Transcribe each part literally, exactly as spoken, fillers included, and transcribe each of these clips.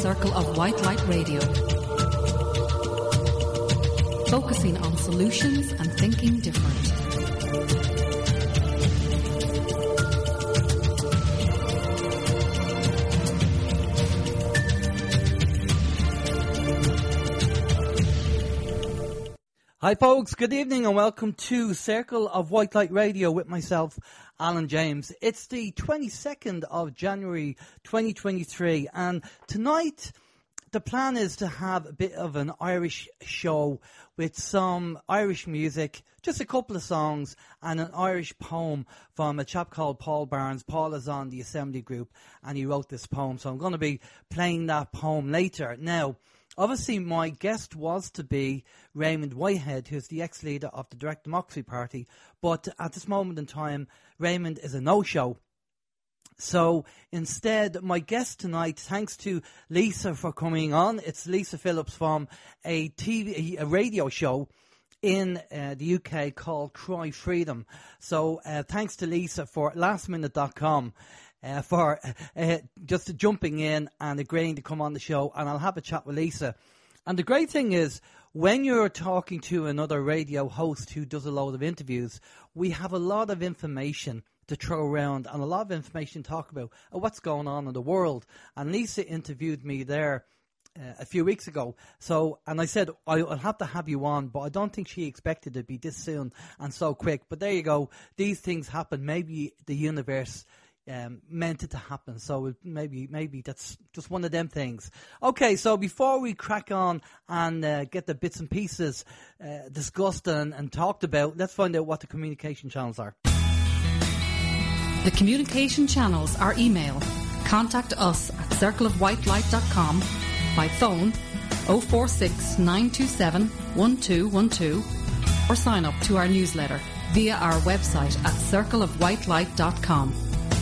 Circle of White Light Radio, focusing on solutions and thinking different. Hi folks, good evening and welcome to Circle of White Light Radio with myself, Alan James. It's the twenty-second of January twenty twenty-three, and tonight the plan is to have a bit of an Irish show with some Irish music, just a couple of songs and an Irish poem from a chap called Paul Barnes. Paul is on the Assembly Group and he wrote this poem, so I'm going to be playing that poem later. Now, obviously, my guest was to be Raymond Whitehead, who's the ex-leader of the Direct Democracy Party. But at this moment in time, Raymond is a no-show. So instead, my guest tonight, thanks to Lisa for coming on. It's Lisa Phillips from a T V, a radio show in uh, the U K called Cry Freedom. So uh, thanks to Lisa for last minute dot com. Uh, for uh, uh, just jumping in and agreeing to come on the show, and I'll have a chat with Lisa. And the great thing is, when you're talking to another radio host who does a load of interviews, we have a lot of information to throw around and a lot of information to talk about uh, what's going on in the world. And Lisa interviewed me there uh, a few weeks ago. So, and I said, I'll have to have you on, but I don't think she expected it to be this soon and so quick. But there you go. These things happen. Maybe the universe Um, meant it to happen, so maybe maybe that's just one of them things. Okay, so before we crack on and uh, get the bits and pieces uh, discussed and, and talked about, let's find out what the communication channels are. The communication channels are email. Contact us at circle of white light dot com, by phone oh four six, nine two seven, one two one two, or sign up to our newsletter via our website at circle of white light dot com.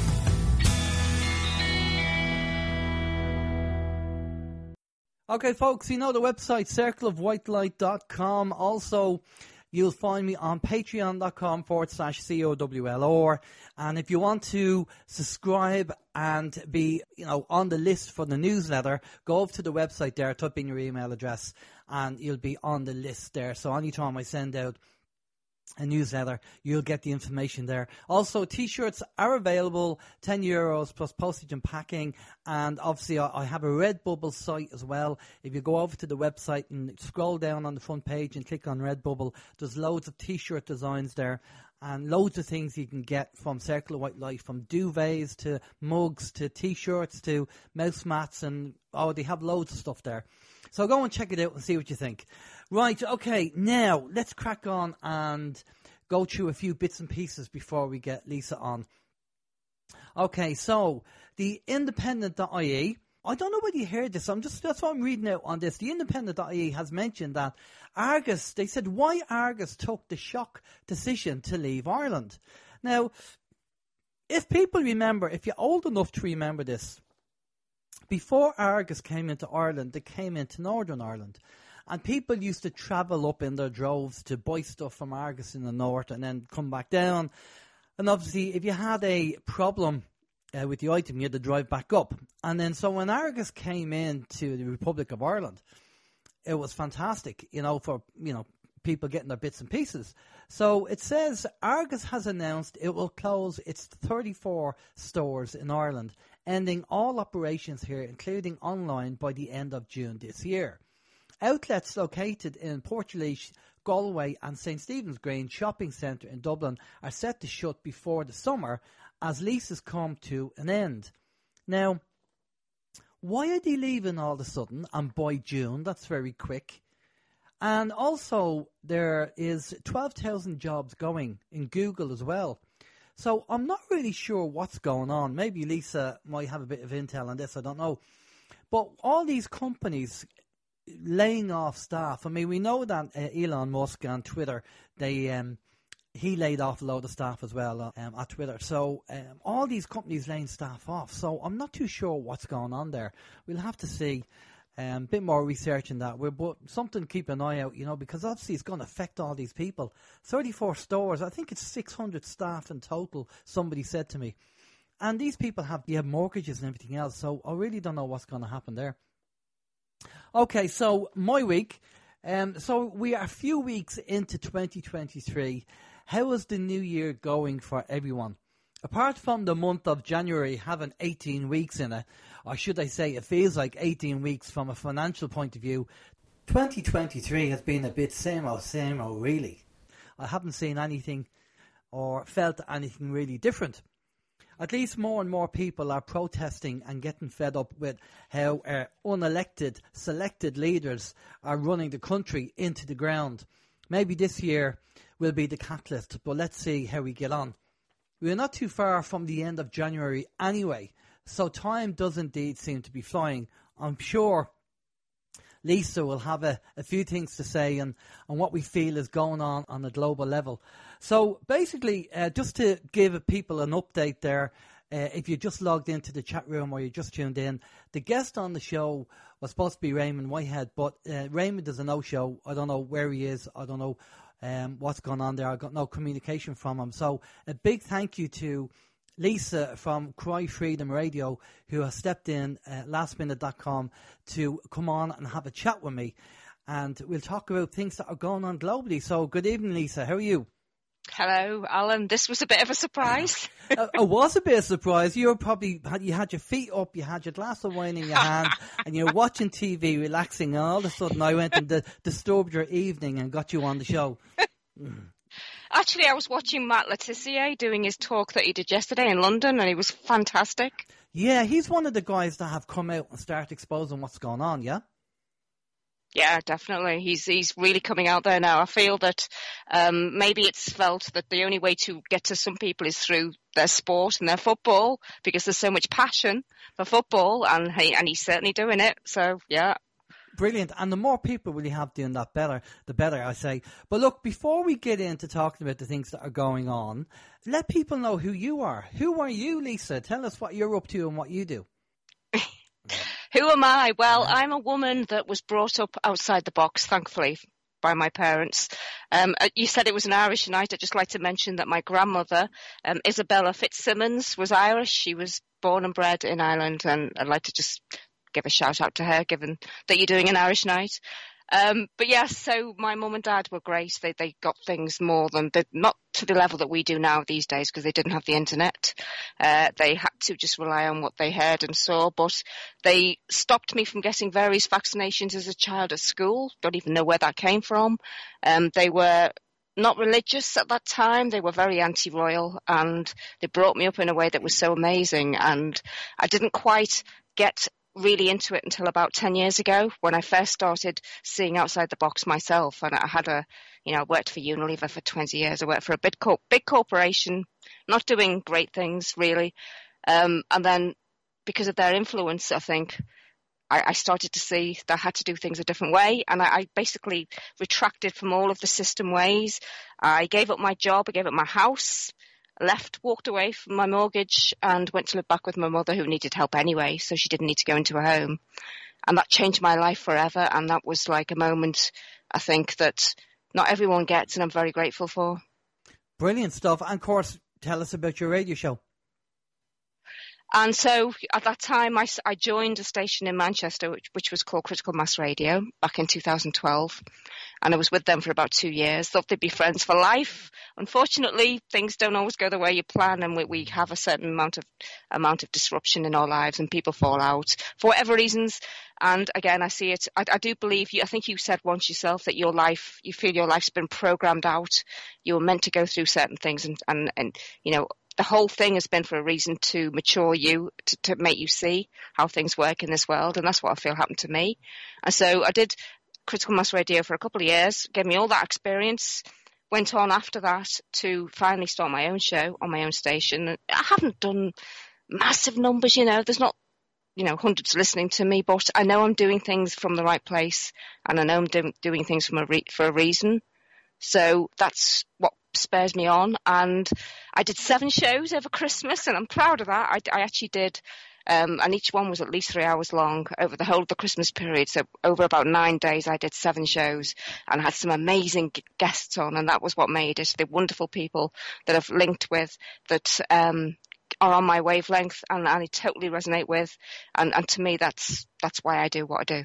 Okay, folks, you know the website, circle of white light dot com. Also, you'll find me on patreon.com forward slash C-O-W-L-R. And if you want to subscribe and be, you know, on the list for the newsletter, go over to the website there, type in your email address, and you'll be on the list there. So anytime I send out a newsletter, you'll get the information there. Also, t-shirts are available, ten euros plus postage and packing. And obviously, I have a Redbubble site as well. If you go over to the website and scroll down on the front page and click on Redbubble, there's loads of t-shirt designs there and loads of things you can get from Circle of White Light, from duvets to mugs to t-shirts to mouse mats, and oh, they have loads of stuff there. So go and check it out and see what you think. Right, okay, now let's crack on and go through a few bits and pieces before we get Lisa on. Okay, so the independent dot I E, I don't know whether you heard this, I'm just, that's what I'm reading out on this. The independent dot I E has mentioned that Argos, they said why Argos took the shock decision to leave Ireland. Now, if people remember, if you're old enough to remember this, before Argos came into Ireland, they came into Northern Ireland. And people used to travel up in their droves to buy stuff from Argos in the north and then come back down. And obviously, if you had a problem uh, with the item, you had to drive back up. And then so when Argos came into the Republic of Ireland, it was fantastic, you know, for, you know, people getting their bits and pieces. So it says Argos has announced it will close its thirty-four stores in Ireland, ending all operations here, including online, by the end of June this year. Outlets located in Portlaoise, Galway and Saint Stephen's Green shopping centre in Dublin are set to shut before the summer as leases come to an end. Now, why are they leaving all of a sudden and by June? That's very quick. And also there is twelve thousand jobs going in Google as well. So I'm not really sure what's going on. Maybe Lisa might have a bit of intel on this, I don't know. But all these companies laying off staff. I mean, we know that uh, Elon Musk on Twitter, they um, he laid off a load of staff as well um, at Twitter. So um, all these companies laying staff off. So I'm not too sure what's going on there. We'll have to see a um, bit more research in that. We're, but something to keep an eye out, you know, because obviously it's going to affect all these people. thirty-four stores, I think it's six hundred staff in total, somebody said to me. And these people have, they have mortgages and everything else. So I really don't know what's going to happen there. Okay, so my week. Um, so we are a few weeks into twenty twenty-three. How is the new year going for everyone? Apart from the month of January having eighteen weeks in it, or should I say it feels like eighteen weeks from a financial point of view, twenty twenty-three has been a bit same old, same old really. I haven't seen anything or felt anything really different. At least more and more people are protesting and getting fed up with how uh, unelected, selected leaders are running the country into the ground. Maybe this year will be the catalyst, but let's see how we get on. We're not too far from the end of January anyway, so time does indeed seem to be flying. I'm sure Lisa will have a, a few things to say on, on what we feel is going on on a global level. So basically, uh, just to give people an update there, uh, if you just logged into the chat room or you just tuned in, the guest on the show was supposed to be Raymond Whitehead, but uh, Raymond is a no-show. I don't know where he is. I don't know um, what's going on there. I got no communication from him. So a big thank you to Lisa from Cry Freedom Radio, who has stepped in uh, last minute dot com to come on and have a chat with me. And we'll talk about things that are going on globally. So good evening, Lisa. How are you? Hello, Alan. This was a bit of a surprise. It was a bit of a surprise. You were probably, you had your feet up, you had your glass of wine in your hand, and you were watching T V, relaxing, and all of a sudden I went and di- disturbed your evening and got you on the show. Actually, I was watching Matt Letizia doing his talk that he did yesterday in London, and he was fantastic. Yeah, he's one of the guys that have come out and started exposing what's going on, yeah? Yeah, definitely. He's he's really coming out there now. I feel that um, maybe it's felt that the only way to get to some people is through their sport and their football, because there's so much passion for football, and he, and he's certainly doing it. So, yeah. Brilliant. And the more people we have doing that, better, the better, I say. But look, before we get into talking about the things that are going on, let people know who you are. Who are you, Lisa? Tell us what you're up to and what you do. Who am I? Well, I'm a woman that was brought up outside the box, thankfully, by my parents. Um, you said it was an Irish night. I'd just like to mention that my grandmother, um, Isabella Fitzsimmons, was Irish. She was born and bred in Ireland, and I'd like to just give a shout out to her, given that you're doing an Irish night. Um, but yes, so my mum and dad were great. They they got things more than, not to the level that we do now these days, because they didn't have the internet. Uh, they had to just rely on what they heard and saw, but they stopped me from getting various vaccinations as a child at school. Don't even know where that came from. Um, they were not religious at that time. They were very anti-royal, and they brought me up in a way that was so amazing. And I didn't quite get really into it until about ten years ago, when I first started seeing outside the box myself. And I had a, you know, I worked for Unilever for twenty years. I worked for a big, corp- big corporation, not doing great things really. Um, and then because of their influence, I think I, I started to see that I had to do things a different way. And I, I basically retracted from all of the system ways. I gave up my job. I gave up my house. Left, walked away from my mortgage, and went to live back with my mother, who needed help anyway, so she didn't need to go into a home. And that changed my life forever, and that was like a moment, I think, that not everyone gets, and I'm very grateful for. Brilliant stuff. And of course, tell us about your radio show. And so at that time, I, I joined a station in Manchester, which, which was called Critical Mass Radio, back in two thousand twelve. And I was with them for about two years. Thought they'd be friends for life. Unfortunately, things don't always go the way you plan, and we, we have a certain amount of amount of disruption in our lives, and people fall out for whatever reasons. And again, I see it. I, I do believe you. I think you said once yourself that your life, you feel your life's been programmed out. You were meant to go through certain things, and and, and you know. The whole thing has been for a reason to mature you, to, to make you see how things work in this world. And that's what I feel happened to me. And so I did Critical Mass Radio for a couple of years, gave me all that experience, went on after that to finally start my own show on my own station. I haven't done massive numbers, you know, there's not, you know, hundreds listening to me, but I know I'm doing things from the right place, and I know I'm do- doing things from a re- for a reason. So that's what spurs me on. And I did seven shows over Christmas, and I'm proud of that. I, I actually did, um, and each one was at least three hours long over the whole of the Christmas period. So over about nine days, I did seven shows and had some amazing guests on. And that was what made it. The wonderful people that I've linked with that um, are on my wavelength and, and I totally resonate with. And, and to me, that's that's why I do what I do.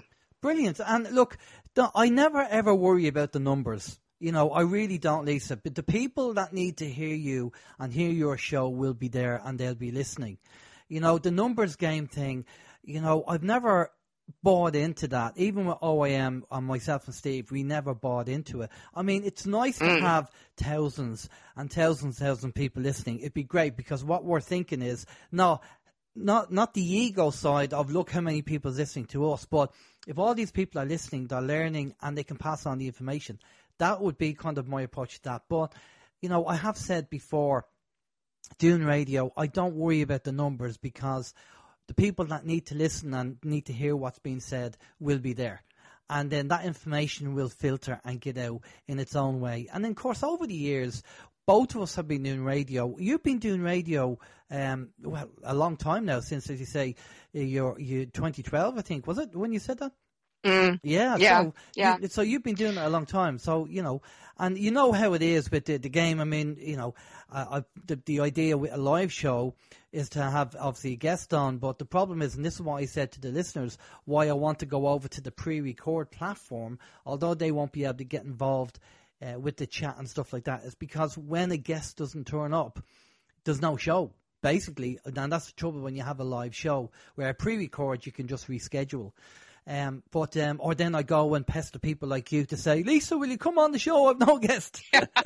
Brilliant. And look, the, I never ever worry about the numbers. You know, I really don't, Lisa. But the people that need to hear you and hear your show will be there and they'll be listening. You know, the numbers game thing, you know, I've never bought into that. Even with O A M and myself and Steve, we never bought into it. I mean, it's nice mm. to have thousands and thousands and thousands of people listening. It'd be great because what we're thinking is, no, not not the ego side of look how many people are listening to us, but if all these people are listening, they're learning and they can pass on the information. That would be kind of my approach to that. But, you know, I have said before, doing radio, I don't worry about the numbers because the people that need to listen and need to hear what's being said will be there. And then that information will filter and get out in its own way. And then, of course, over the years, both of us have been doing radio. You've been doing radio, um, well, a long time now, since, as you say, you're, you twenty twelve, I think, was it, when you said that? Mm. Yeah, yeah, so, yeah. You, so you've been doing it a long time. So, you know, and you know how it is with the, the game. I mean, you know, uh, I, the, the idea with a live show is to have, obviously, a guest on. But the problem is, and this is what I said to the listeners, why I want to go over to the pre-record platform, although they won't be able to get involved uh, with the chat and stuff like that, is because when a guest doesn't turn up, there's no show. Basically, and that's the trouble when you have a live show, where a pre-record you can just reschedule. Um, but um, or then I go and pester people like you to say, Lisa, will you come on the show? I've no guest.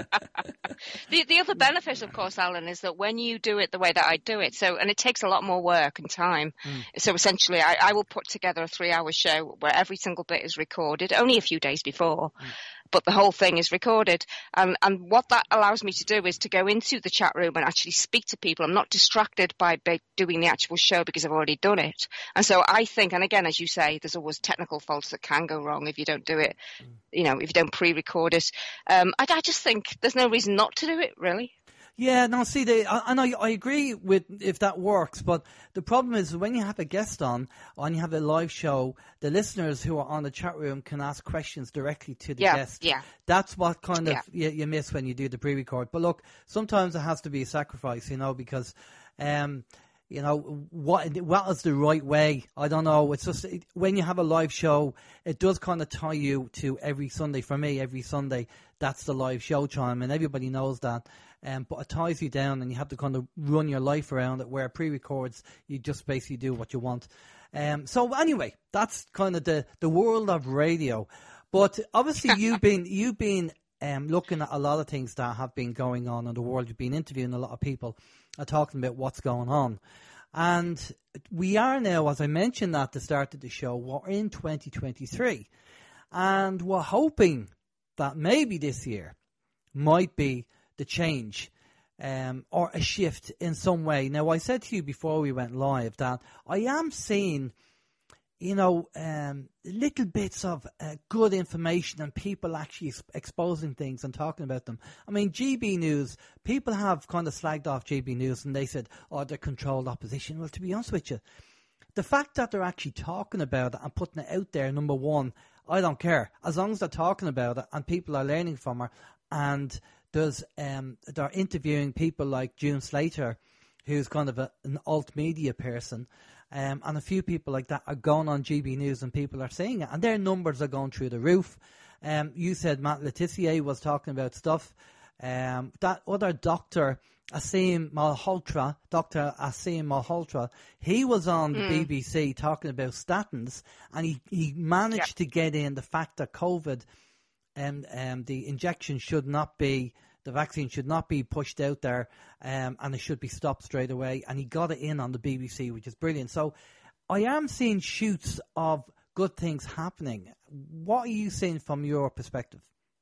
the the other benefit, of course, Alan, is that when you do it the way that I do it, so and it takes a lot more work and time. Mm. So essentially, I, I will put together a three-hour show where every single bit is recorded, only a few days before. Mm. But the whole thing is recorded. And, and what that allows me to do is to go into the chat room and actually speak to people. I'm not distracted by, by doing the actual show because I've already done it. And so I think, and again, as you say, there's always technical faults that can go wrong if you don't do it, mm. you know, if you don't pre-record it. Um, I, I just think there's no reason not to do it, really. Yeah, no, see, they, and I, I agree with if that works, but the problem is when you have a guest on, and you have a live show, the listeners who are on the chat room can ask questions directly to the yeah, guest. Yeah, That's what kind of yeah. you, you miss when you do the pre-record. But look, sometimes it has to be a sacrifice, you know, because, um, you know, what what is the right way? I don't know. It's just it, when you have a live show, it does kind of tie you to every Sunday. For me, every Sunday, that's the live show time, and everybody knows that. Um, but it ties you down, and you have to kind of run your life around it. Where pre-records, you just basically do what you want. Um, so anyway, that's kind of the, the world of radio. But obviously, you've been you've been um, looking at a lot of things that have been going on in the world. You've been interviewing a lot of people, and talking about what's going on. And we are now, as I mentioned at the start of the show, we're in twenty twenty-three, and we're hoping that maybe this year might be the change um, or a shift in some way. Now, I said to you before we went live that I am seeing, you know, um, little bits of uh, good information and people actually exposing things and talking about them. I mean, G B News, people have kind of slagged off G B News and they said, oh, they're controlled opposition. Well, to be honest with you, the fact that they're actually talking about it and putting it out there, number one, I don't care. As long as they're talking about it and people are learning from her, and there's um, they're interviewing people like June Slater, who's kind of a, an alt media person, um, and a few people like that are going on G B News and people are saying it, and their numbers are going through the roof. Um, you said Matt Letitia was talking about stuff. Um, that other doctor, Asim Malhotra, Doctor Asim Malhotra, he was on the mm. B B C talking about statins, and he, he managed yep. to get in the fact that COVID and um, um, the injection should not be, the vaccine should not be pushed out there, um, and it should be stopped straight away. And he got it in on the B B C, which is brilliant. So I am seeing shoots of good things happening. What are you seeing from your perspective?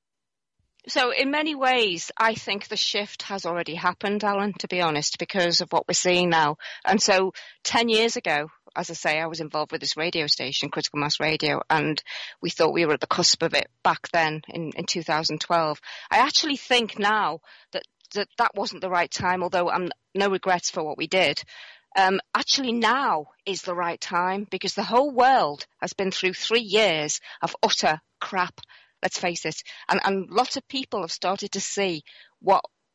So in many ways, I think the shift has already happened, Alan, to be honest, because of what we're seeing now. And so ten years ago, as I say, I was involved with this radio station, Critical Mass Radio, and we thought we were at the cusp of it back then in, in two thousand twelve. I actually think now that, that that wasn't the right time, although I'm no regrets for what we did. Um, actually now is the right time because the whole world has been through three years of utter crap. Let's face it. And, and lots of people have started to see what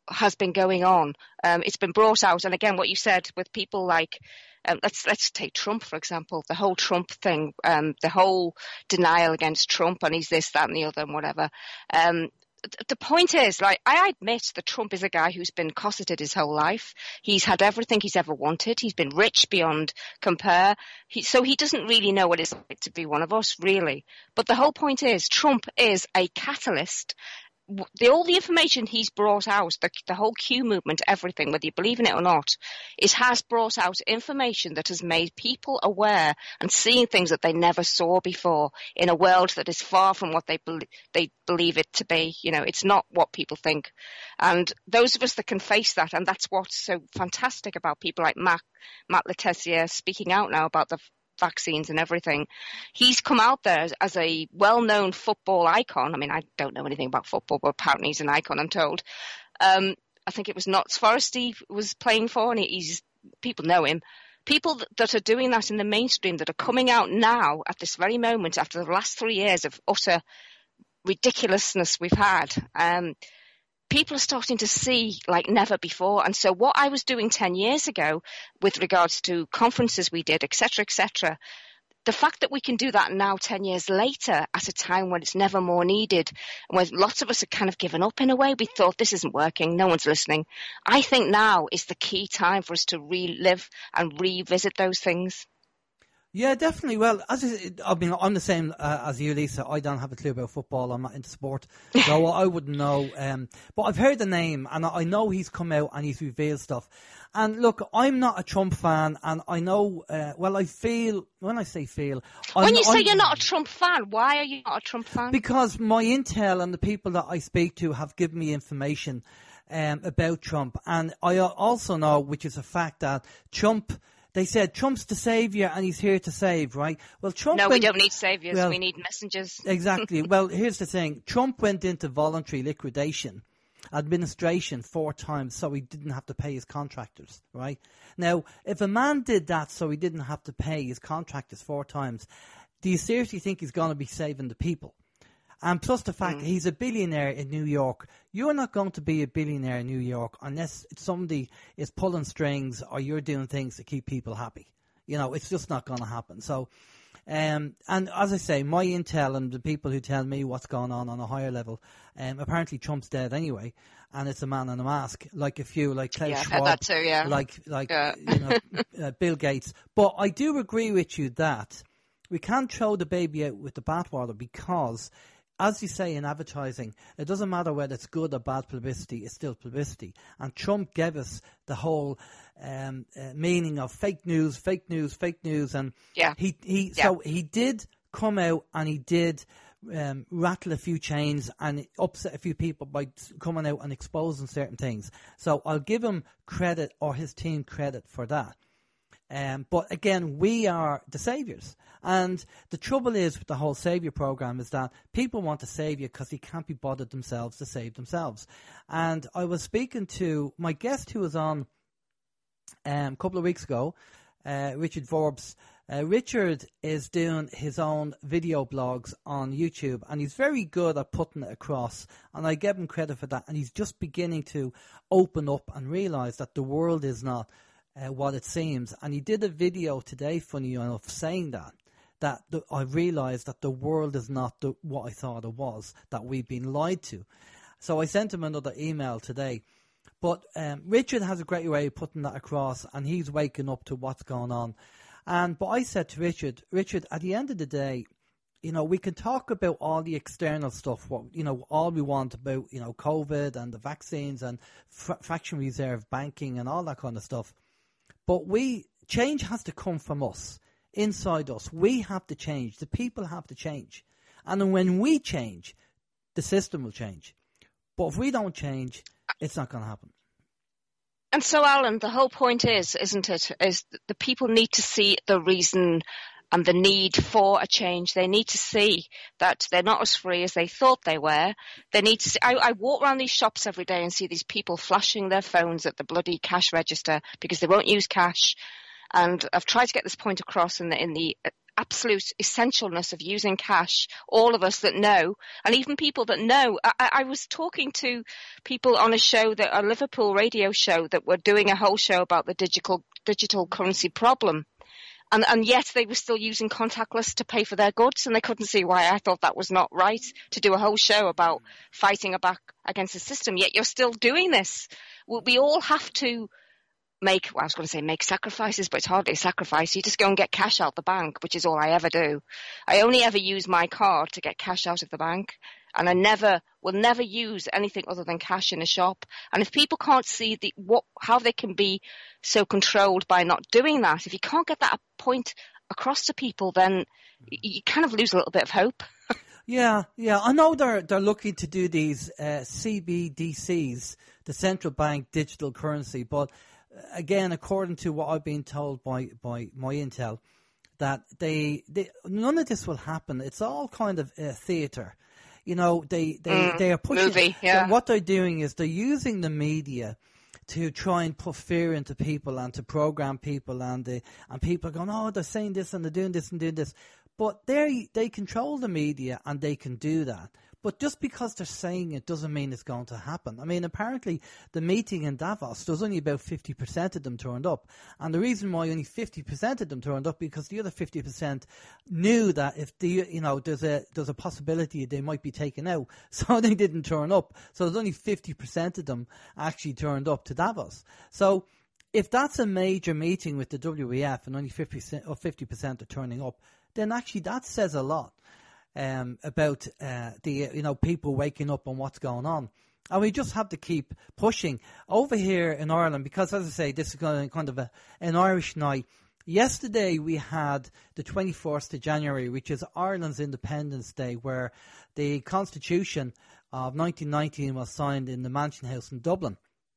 has been going on. Um, it's been brought out. And again, what you said with people like, um, let's let's take Trump, for example, the whole Trump thing, um, the whole denial against Trump, and he's this, that and the other and whatever. Um, the point is, like, I admit that Trump is a guy who's been cosseted his whole life. He's had everything he's ever wanted. He's been rich beyond compare. He, so he doesn't really know what it's like to be one of us, really. But the whole point is, Trump is a catalyst. The, all the information he's brought out, the, the whole Q movement, everything, whether you believe in it or not, it has brought out information that has made people aware and seeing things that they never saw before in a world that is far from what they, be, they believe it to be. You know, it's not what people think. And those of us that can face that, and that's what's so fantastic about people like Matt, Matt Letizia speaking out now about the vaccines and everything. He's come out there as, as a well-known football icon. I mean, I don't know anything about football, but apparently he's an icon, I'm told. Um, I think it was Notts Forest he was playing for, and he's people know him. People that, that are doing that in the mainstream, that are coming out now at this very moment after the last three years of utter ridiculousness we've had, um, people are starting to see like never before. And so what I was doing ten years ago with regards to conferences we did, et cetera, et cetera, the fact that we can do that now ten years later at a time when it's never more needed, when lots of us have kind of given up in a way, we thought this isn't working, no one's listening. I think now is the key time for us to relive and revisit those things. Yeah, definitely. Well, as I, I mean, I'm the same uh, as you, Lisa. I don't have a clue about football. I'm not into sport, so I wouldn't know. Um, but I've heard the name, and I know he's come out and he's revealed stuff. And look, I'm not a Trump fan, and I know. Uh, well, I feel when I say feel, when I'm, you say I'm, you're not a Trump fan, why are you not a Trump fan? Because my intel and the people that I speak to have given me information um, about Trump, and I also know, which is a fact, that Trump. They said Trump's the saviour and he's here to save, right? Well, Trump. No, went, we don't need saviours. well, we need messengers. Exactly. Well, here's the thing. Trump went into voluntary liquidation administration four times so he didn't have to pay his contractors, right? Now, if a man did that so he didn't have to pay his contractors four times, do you seriously think he's going to be saving the people? And plus the fact mm. he's a billionaire in New York. You're not going to be a billionaire in New York unless somebody is pulling strings or you're doing things to keep people happy. You know, it's just not going to happen. So, um, and as I say, my intel and the people who tell me what's going on on a higher level, um, apparently Trump's dead anyway, and it's a man in a mask, like a few, like Klaus yeah, Schwab, I've heard that too, yeah. like like yeah. you know, uh, Bill Gates. But I do agree with you that we can't throw the baby out with the bathwater because, as you say in advertising, it doesn't matter whether it's good or bad publicity, it's still publicity. And Trump gave us the whole um, uh, meaning of fake news, fake news, fake news. And yeah. he, he yeah. so he did come out and he did um, rattle a few chains and upset a few people by coming out and exposing certain things. So I'll give him credit, or his team credit, for that. Um, but again, we are the saviours. And the trouble is with the whole saviour program is that people want to save you because they can't be bothered themselves to save themselves. And I was speaking to my guest who was on um, a couple of weeks ago, uh, Richard Forbes. Uh, Richard is doing his own video blogs on YouTube, and he's very good at putting it across. And I give him credit for that. And he's just beginning to open up and realise that the world is not Uh, what it seems. And he did a video today, funny enough, saying that that the, I realised that the world is not the, what I thought it was, that we've been lied to. So I sent him another email today. But um, Richard has a great way of putting that across, and he's waking up to what's going on. And but I said to Richard, Richard, at the end of the day, you know, we can talk about all the external stuff, what, you know, all we want about, you know, COVID and the vaccines and fr- fraction reserve banking and all that kind of stuff. But we change has to come from us, inside us. We have to change. The people have to change. And then when we change, the system will change. But if we don't change, it's not going to happen. And so, Alan, the whole point is, isn't it, is the people need to see the reason and the need for a change. They need to see that they're not as free as they thought they were. They need to see, I, I walk around these shops every day and see these people flashing their phones at the bloody cash register because they won't use cash. And I've tried to get this point across in the, in the absolute essentialness of using cash, all of us that know, and even people that know. I, I was talking to people on a show, that a Liverpool radio show, that were doing a whole show about the digital digital currency problem. And, and yet they were still using contactless to pay for their goods, and they couldn't see why. I thought that was not right, to do a whole show about fighting back against the system, yet you're still doing this. We all have to make, well, I was going to say make sacrifices, but it's hardly a sacrifice. You just go and get cash out the bank, which is all I ever do. I only ever use my card to get cash out of the bank, and I never will never use anything other than cash in a shop. And if people can't see the what how they can be so controlled by not doing that, if you can't get that point across to people, then you kind of lose a little bit of hope. Yeah, yeah. I know they're they're looking to do these uh, C B D Cs, the central bank digital currency, but again, according to what I've been told by, by my intel, that they, they none of this will happen. It's all kind of uh, theatre. You know, they they, mm, they are pushing. Movie, yeah. What they're doing is they're using the media to try and put fear into people and to program people, and they, and people are going, oh, they're saying this and they're doing this and doing this. But they they control the media and they can do that. But just because they're saying it doesn't mean it's going to happen. I mean, apparently the meeting in Davos, there was only about fifty percent of them turned up. And the reason why only fifty percent of them turned up, because the other fifty percent knew that if the, you know, there's a, there's a possibility they might be taken out. So they didn't turn up. So there's only fifty percent of them actually turned up to Davos. So if that's a major meeting with the W E F and only fifty percent or fifty percent are turning up, then actually that says a lot. Um, about uh, the you know people waking up on what's going on, and we just have to keep pushing over here in Ireland, because, as I say, this is kind of a, an Irish night. Yesterday we had the twenty-first of January, which is Ireland's Independence Day, where the Constitution of nineteen nineteen was signed in the Mansion House in Dublin,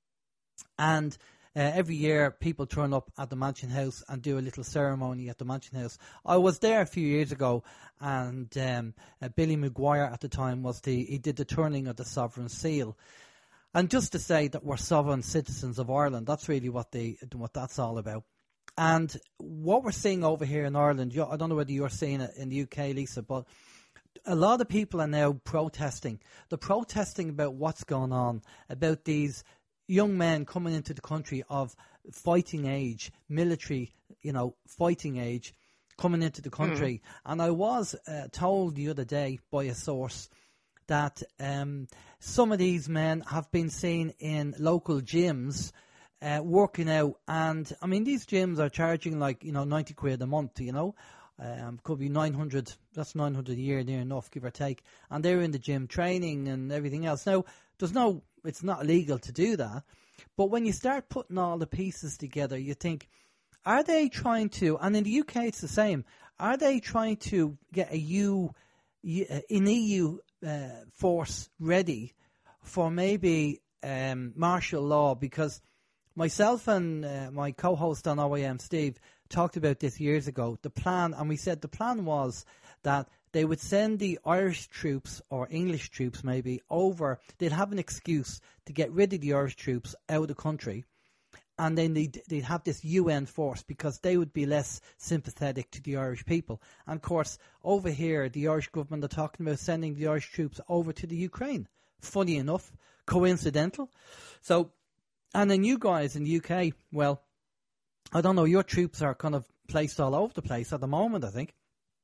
and Uh, every year, people turn up at the Mansion House and do a little ceremony at the Mansion House. I was there a few years ago, and um, uh, Billy Maguire at the time was the he did the turning of the sovereign seal. And just to say that we're sovereign citizens of Ireland, that's really what they what that's all about. And what we're seeing over here in Ireland, I don't know whether you're seeing it in the U K, Lisa, but a lot of people are now protesting. They're protesting about what's going on, about these young men coming into the country of fighting age, military, you know, fighting age, coming into the country. Mm. And I was uh, told the other day by a source that um, some of these men have been seen in local gyms uh, working out. And, I mean, these gyms are charging like, you know, ninety quid a month, you know. Um, could be nine hundred, that's nine hundred a year, near enough, give or take. And they're in the gym training and everything else. Now, there's no, it's not illegal to do that. But when you start putting all the pieces together, you think, are they trying to, and in the U K it's the same, are they trying to get a U, an E U uh, force ready for maybe um, martial law? Because myself and uh, my co-host on O A M, Steve, talked about this years ago, the plan, and we said the plan was that they would send the Irish troops, or English troops maybe, over. They'd have an excuse to get rid of the Irish troops out of the country, and then they'd, they'd have this U N force, because they would be less sympathetic to the Irish people. And, of course, over here, the Irish government are talking about sending the Irish troops over to the Ukraine. Funny enough, coincidental. So, and then you guys in the U K, well, I don't know, your troops are kind of placed all over the place at the moment, I think.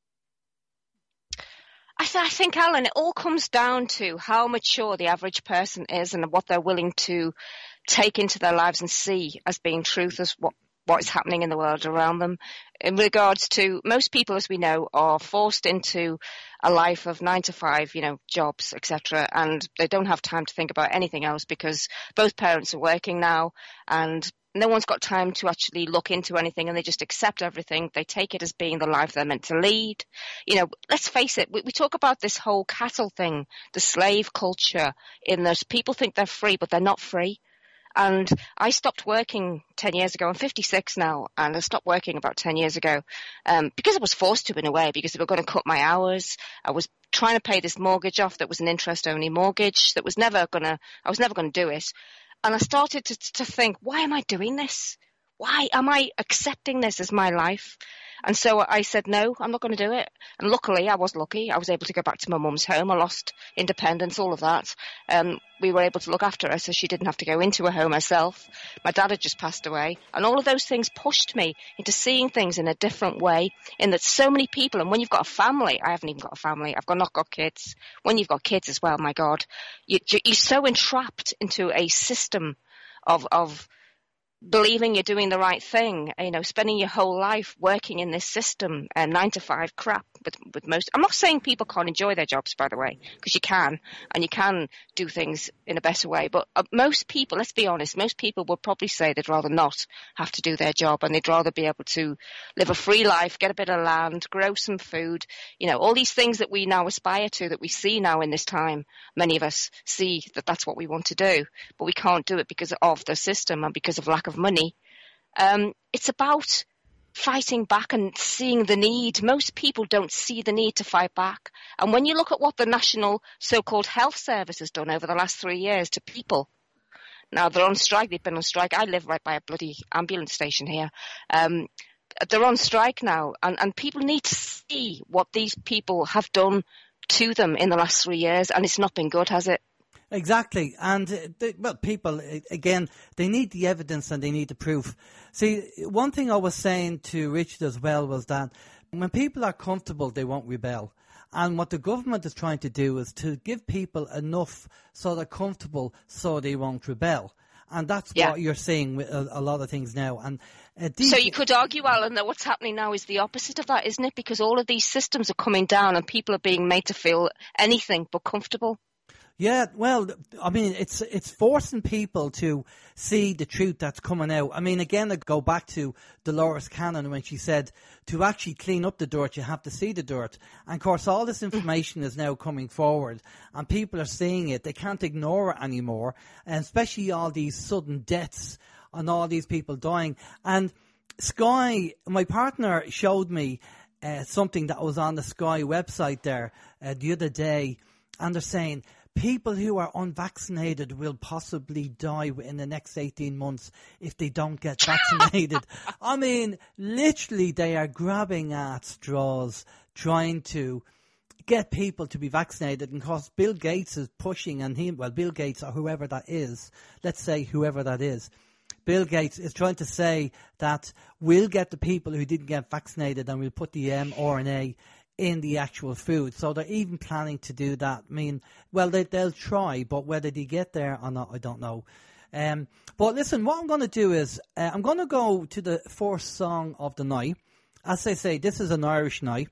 I, th- I think, Alan, it all comes down to how mature the average person is and what they're willing to take into their lives and see as being truth, as what, what is happening in the world around them. In regards to, most people, as we know, are forced into a life of nine to five, you know, jobs, et cetera, and they don't have time to think about anything else because both parents are working now, and no one's got time to actually look into anything, and they just accept everything. They take it as being the life they're meant to lead. You know, let's face it, we, we talk about this whole cattle thing, the slave culture, in that people think they're free, but they're not free. And I stopped working ten years ago. I'm fifty-six now, and I stopped working about ten years ago um, because I was forced to, in a way, because they were going to cut my hours. I was trying to pay this mortgage off that was an interest-only mortgage that was never going to, I was never going to do it. And I started to, to think, why am I doing this? Why am I accepting this as my life? And so I said, no, I'm not going to do it. And luckily, I was lucky. I was able to go back to my mum's home. I lost independence, all of that. Um, we were able to look after her so she didn't have to go into a home herself. My dad had just passed away. And all of those things pushed me into seeing things in a different way, in that so many people, and when you've got a family, I haven't even got a family, I've got, not got kids. When you've got kids as well, my God, you, you're so entrapped into a system of of believing you're doing the right thing, you know, spending your whole life working in this system, uh, nine to five crap with, with most. I'm not saying people can't enjoy their jobs, by the way, because you can, and you can do things in a better way. But uh, most people, let's be honest, most people would probably say they'd rather not have to do their job, and they'd rather be able to live a free life, get a bit of land, grow some food, you know, all these things that we now aspire to, that we see now in this time. Many of us see that that's what we want to do, but we can't do it because of the system and because of lack of money. Um, it's about fighting back and seeing the need. Most people don't see the need to fight back. And when you look at what the National so-called Health Service has done over the last three years to people, now they're on strike, they've been on strike. I live right by a bloody ambulance station here. Um, they're on strike now, and, and people need to see what these people have done to them in the last three years, and it's not been good, has it? Exactly. And, uh, they, well, people, again, they need the evidence and they need the proof. See, one thing I was saying to Richard as well was that when people are comfortable, they won't rebel. And what the government is trying to do is to give people enough so they're comfortable so they won't rebel. And that's yeah. what you're seeing with a, a lot of things now. And uh, these... So you could argue, Alan, that what's happening now is the opposite of that, isn't it? Because all of these systems are coming down and people are being made to feel anything but comfortable. Yeah, well, I mean, it's it's forcing people to see the truth that's coming out. I mean, again, I go back to Dolores Cannon when she said to actually clean up the dirt, you have to see the dirt. And, of course, all this information is now coming forward and people are seeing it. They can't ignore it anymore, and especially all these sudden deaths and all these people dying. And Sky, my partner showed me uh, something that was on the Sky website there uh, the other day, and they're saying people who are unvaccinated will possibly die in the next eighteen months if they don't get vaccinated. I mean, literally they are grabbing at straws trying to get people to be vaccinated. And because Bill Gates is pushing, and he, well, Bill Gates or whoever that is, let's say whoever that is, Bill Gates is trying to say that we'll get the people who didn't get vaccinated and we'll put the mRNA in the actual food. So they're even planning to do that. I mean, well, they, they'll try, but whether they get there or not, I don't know. Um, but listen, what I'm going to do is uh, I'm going to go to the first song of the night. As I say, this is an Irish night.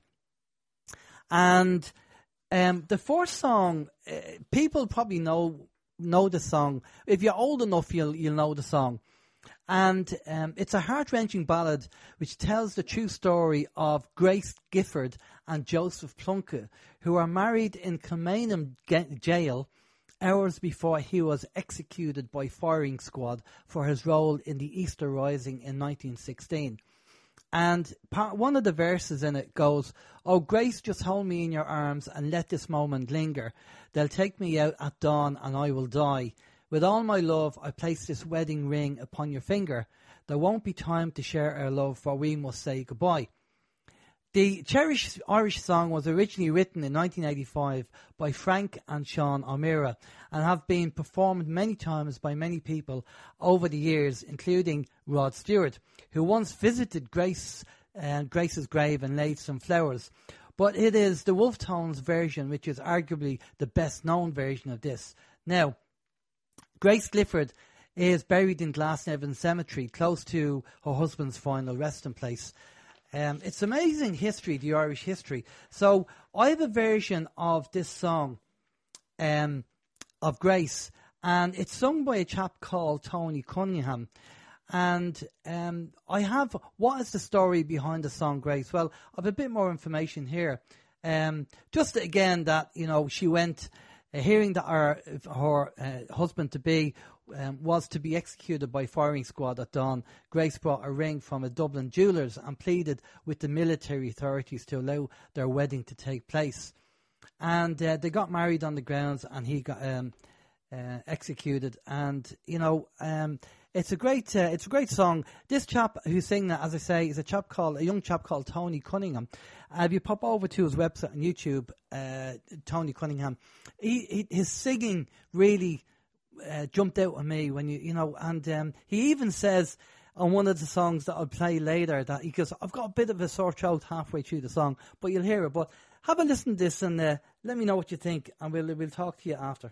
And um, the first song, uh, people probably know know the song. If you're old enough, you'll you'll know the song. And um, it's a heart-wrenching ballad which tells the true story of Grace Gifford and Joseph Plunkett, who are married in Kilmainham jail hours before he was executed by firing squad for his role in the Easter Rising in nineteen sixteen. And part, one of the verses in it goes, "Oh, Grace, just hold me in your arms and let this moment linger. They'll take me out at dawn and I will die. With all my love, I place this wedding ring upon your finger. There won't be time to share our love, for we must say goodbye." The cherished Irish song was originally written in nineteen eighty-five by Frank and Sean O'Meara and have been performed many times by many people over the years, including Rod Stewart, who once visited Grace, uh, Grace's grave and laid some flowers. But it is the Wolfe Tones version which is arguably the best known version of this. Now, Grace Gifford is buried in Glasnevin Cemetery, close to her husband's final resting place. Um, it's amazing history, the Irish history. So I have a version of this song, um, of Grace, and it's sung by a chap called Tony Cunningham. And um, I have, what is the story behind the song Grace? Well, I have a bit more information here. Um, just again that, you know, she went... Uh, hearing that her, her uh, husband-to-be um, was to be executed by firing squad at dawn, Grace brought a ring from a Dublin jeweller's and pleaded with the military authorities to allow their wedding to take place. And uh, they got married on the grounds and he got um, uh, executed. And, you know, um, It's a great, uh, it's a great song. This chap who's singing it, as I say, is a chap called a young chap called Tony Cunningham. Uh, if you pop over to his website on YouTube, uh, Tony Cunningham, he, he his singing really uh, jumped out at me when you you know, and um, he even says on one of the songs that I'll play later that he goes, I've got a bit of a sore throat halfway through the song, but you'll hear it. But have a listen to this and uh, let me know what you think, and we'll we'll talk to you after.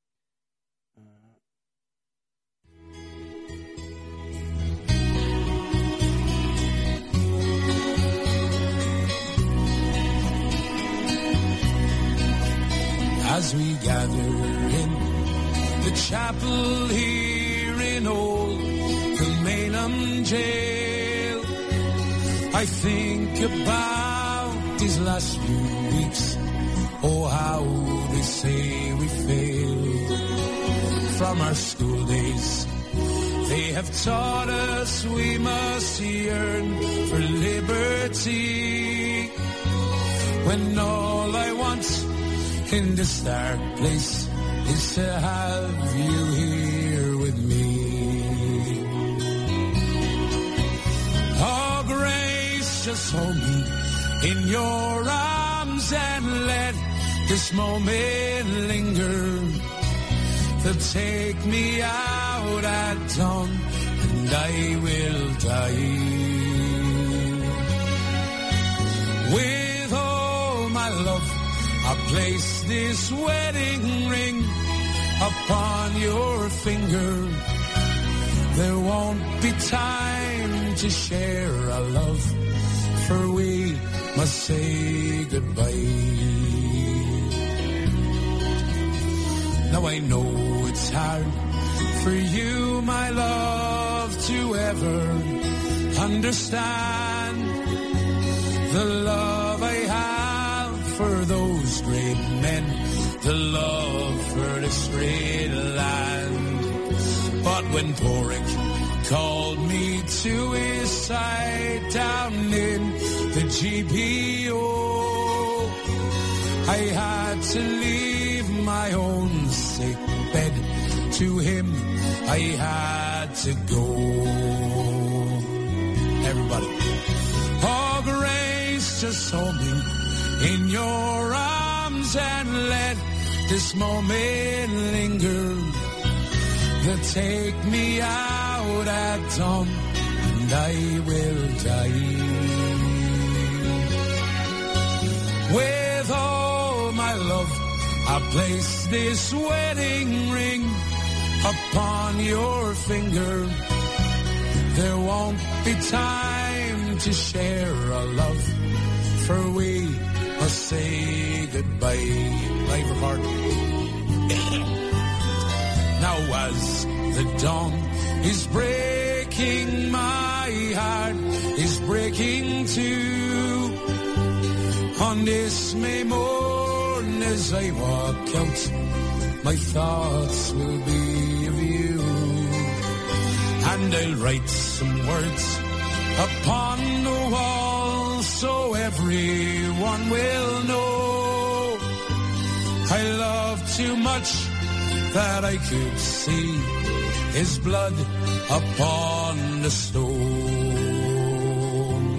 As we gather in the chapel here in old Kilmainham jail, I think about these last few weeks. Oh, how they say we failed from our school days. They have taught us we must yearn for liberty, when all I want in this dark place is to have you here with me. Oh, grace, just hold me in your arms and let this moment linger. They'll take me out at dawn and I will die. With all my love, I'll place this wedding ring upon your finger. There won't be time to share our love, for we must say goodbye. Now I know it's hard for you, my love, to ever understand the love I have for those great men, the love for this great land. But when Porrick called me to his side down in the G P O, I had to leave my own sick bed. To him I had to go. Everybody. Oh, grace, just hold me in your arms and let this moment linger. They'll take me out at dawn and I will die. With all my love, I'll place this wedding ring upon your finger. There won't be time to share our love, for we must say goodbye. Braveheart. Now as the dawn is breaking, my heart is breaking too. On this May morn as I walk out, my thoughts will be of you. And I'll write some words upon the wall so everyone will know I love too much that I could see his blood upon the stone.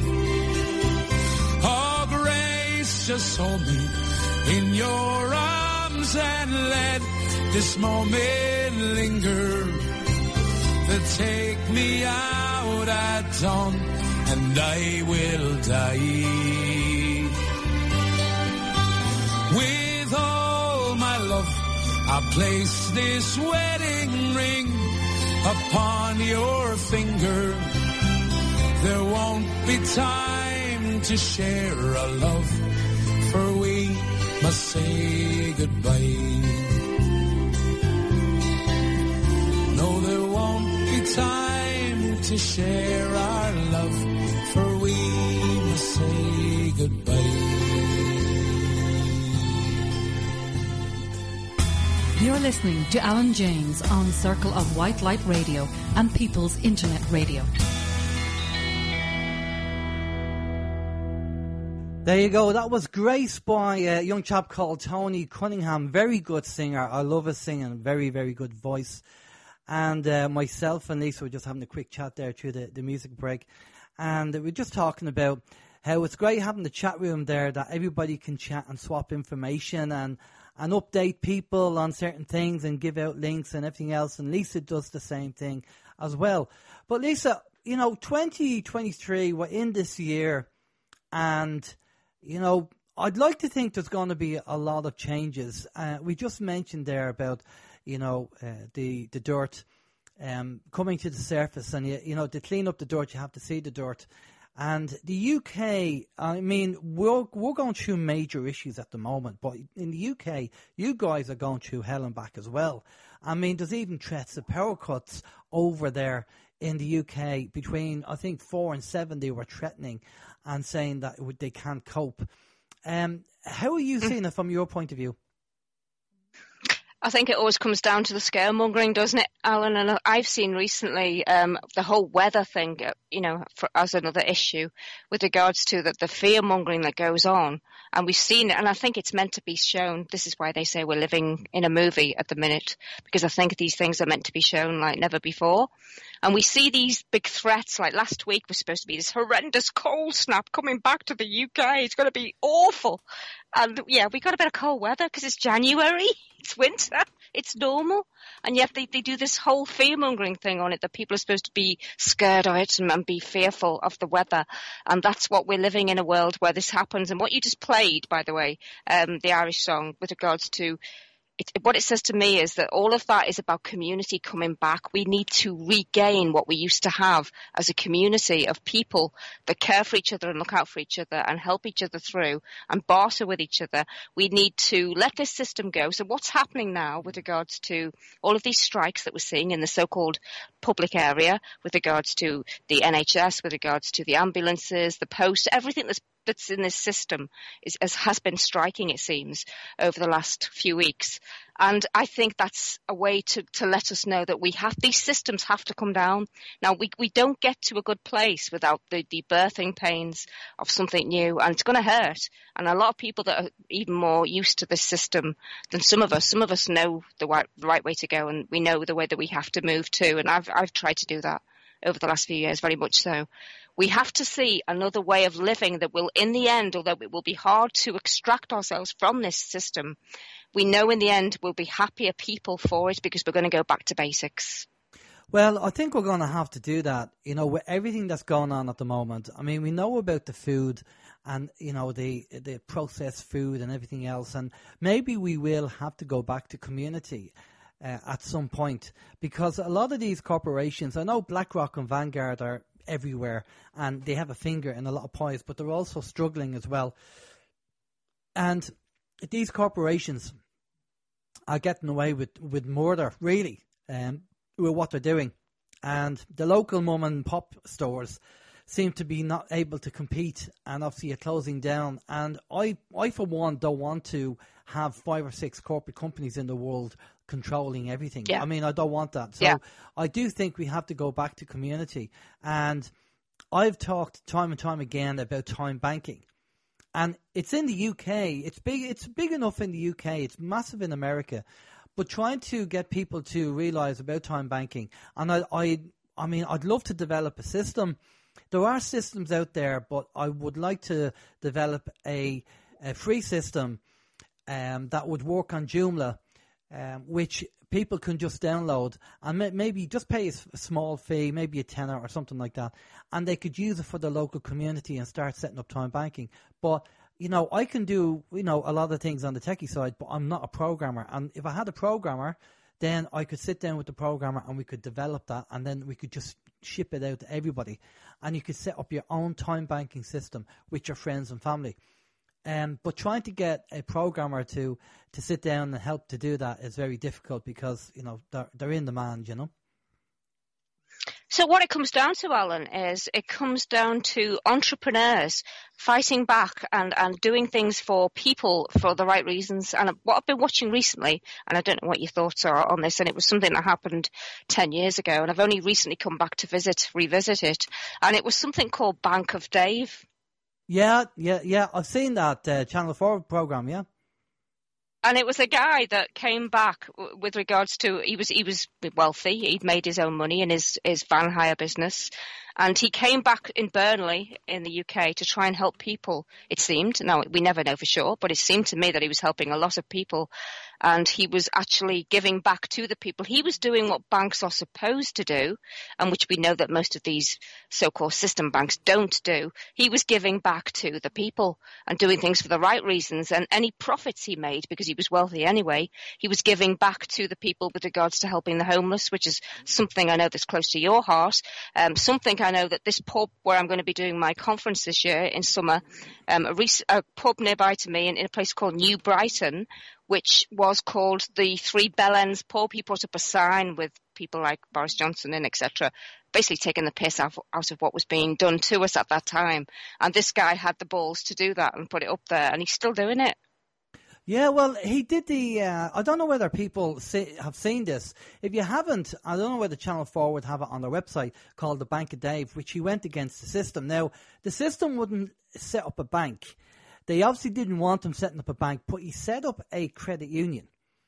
Oh, grace, just hold me in your arms and let this moment linger. They'll take me out at dawn and I will die. With all my love, I'll place this wedding ring upon your finger. There won't be time to share a love, for we must say goodbye. No, there won't be time to share our love, for we must say goodbye. You're listening to Alan James on Circle of White Light Radio and People's Internet Radio. There you go. That was Grace by a young chap called Tony Cunningham. Very good singer. I love his singing. Very, very good voice. and uh, myself and Lisa were just having a quick chat there through the, the music break, and we were just talking about how it's great having the chat room there that everybody can chat and swap information and, and update people on certain things and give out links and everything else, and Lisa does the same thing as well. But Lisa, you know, twenty twenty-three, we're in this year, and, you know, I'd like to think there's going to be a lot of changes. Uh, we just mentioned there about, you know, uh, the the dirt um, coming to the surface, and you, you know, to clean up the dirt, you have to see the dirt. And the U K, I mean, we're we're going through major issues at the moment, but in the U K, you guys are going through hell and back as well. I mean, there's even threats of power cuts over there in the U K. Between, I think, four and seven, they were threatening and saying that they can't cope. Um, how are you seeing it from your point of view? I think it always comes down to the scaremongering, doesn't it, Alan? And I've seen recently um, the whole weather thing, you know, for, as another issue with regards to the, the fear-mongering that goes on. And we've seen it, and I think it's meant to be shown. This is why they say we're living in a movie at the minute, because I think these things are meant to be shown like never before. And we see these big threats, like last week was supposed to be this horrendous cold snap coming back to the U K. It's going to be awful. And yeah, we got a bit of cold weather because it's January, it's winter, it's normal. And yet they, they do this whole fear-mongering thing on it, that people are supposed to be scared of it and, and be fearful of the weather. And that's what we're living in, a world where this happens. And what you just played, by the way, um, the Irish song with regards to It, what it says to me is that all of that is about community coming back. We need to regain what we used to have as a community of people that care for each other and look out for each other and help each other through and barter with each other. We need to let this system go. So what's happening now with regards to all of these strikes that we're seeing in the so-called public area, with regards to the N H S, with regards to the ambulances, the post, everything that's that's in this system is, as has been striking, it seems, over the last few weeks. And I think that's a way to, to let us know that we have, these systems have to come down. Now, we, we don't get to a good place without the, the birthing pains of something new, and it's going to hurt. And a lot of people that are even more used to this system than some of us, some of us know the right, the right way to go, and we know the way that we have to move to. And I've, I've tried to do that over the last few years, very much so. We have to see another way of living that will, in the end, although it will be hard to extract ourselves from this system, we know in the end we'll be happier people for it, because we're going to go back to basics. Well, I think we're going to have to do that, you know, with everything that's going on at the moment. I mean, we know about the food and, you know, the the processed food and everything else, and maybe we will have to go back to community uh, at some point, because a lot of these corporations, I know BlackRock and Vanguard are everywhere and they have a finger in a lot of pies, but they're also struggling as well. And these corporations are getting away with, with murder, really, um, with what they're doing. And the local mum and pop stores seem to be not able to compete, and obviously are closing down. And I, I for one, don't want to have five or six corporate companies in the world controlling everything. Yeah. I mean, I don't want that. So yeah. I do think we have to go back to community. And I've talked time and time again about time banking. And it's in the U K. It's big. It's big enough in the U K. It's massive in America. But trying to get people to realise about time banking, and I, I, I mean, I'd love to develop a system. There are systems out there, but I would like to develop a, a free system um, that would work on Joomla, um, which people can just download and may, maybe just pay a, a small fee, maybe a tenner or something like that, and they could use it for the local community and start setting up time banking. But you know, I can do, you know, a lot of things on the techie side, but I'm not a programmer. And if I had a programmer, then I could sit down with the programmer and we could develop that, and then we could just ship it out to everybody. And you could set up your own time banking system with your friends and family. Um, but trying to get a programmer to, to sit down and help to do that is very difficult, because, you know, they're, they're in demand, you know. So what it comes down to, Alan, is it comes down to entrepreneurs fighting back and, and doing things for people for the right reasons. And what I've been watching recently, and I don't know what your thoughts are on this, and it was something that happened ten years ago, and I've only recently come back to visit, revisit it, and it was something called Bank of Dave. Yeah, yeah, yeah. I've seen that uh, Channel four program, yeah. And it was a guy that came back with regards to, he was he was wealthy, he'd made his own money in his, his van hire business, and he came back in Burnley in the U K to try and help people, it seemed. Now, we never know for sure, but it seemed to me that he was helping a lot of people, and he was actually giving back to the people. He was doing what banks are supposed to do, and which we know that most of these so-called system banks don't do. He was giving back to the people and doing things for the right reasons, and any profits he made, because he was wealthy anyway, he was giving back to the people with regards to helping the homeless, which is something I know that's close to your heart. Um, something I know that this pub where I'm going to be doing my conference this year in summer, um, a, rec- a pub nearby to me in, in a place called New Brighton, which was called the Three Bellends pub. He put up a sign with people like Boris Johnson in, et cetera, basically taking the piss out, out of what was being done to us at that time. And this guy had the balls to do that and put it up there, and he's still doing it. Yeah, well, he did the, uh, I don't know whether people see, have seen this. If you haven't, I don't know whether Channel four would have it on their website, called the Bank of Dave, which he went against the system. Now, the system wouldn't set up a bank. They obviously didn't want him setting up a bank, but he set up a credit union.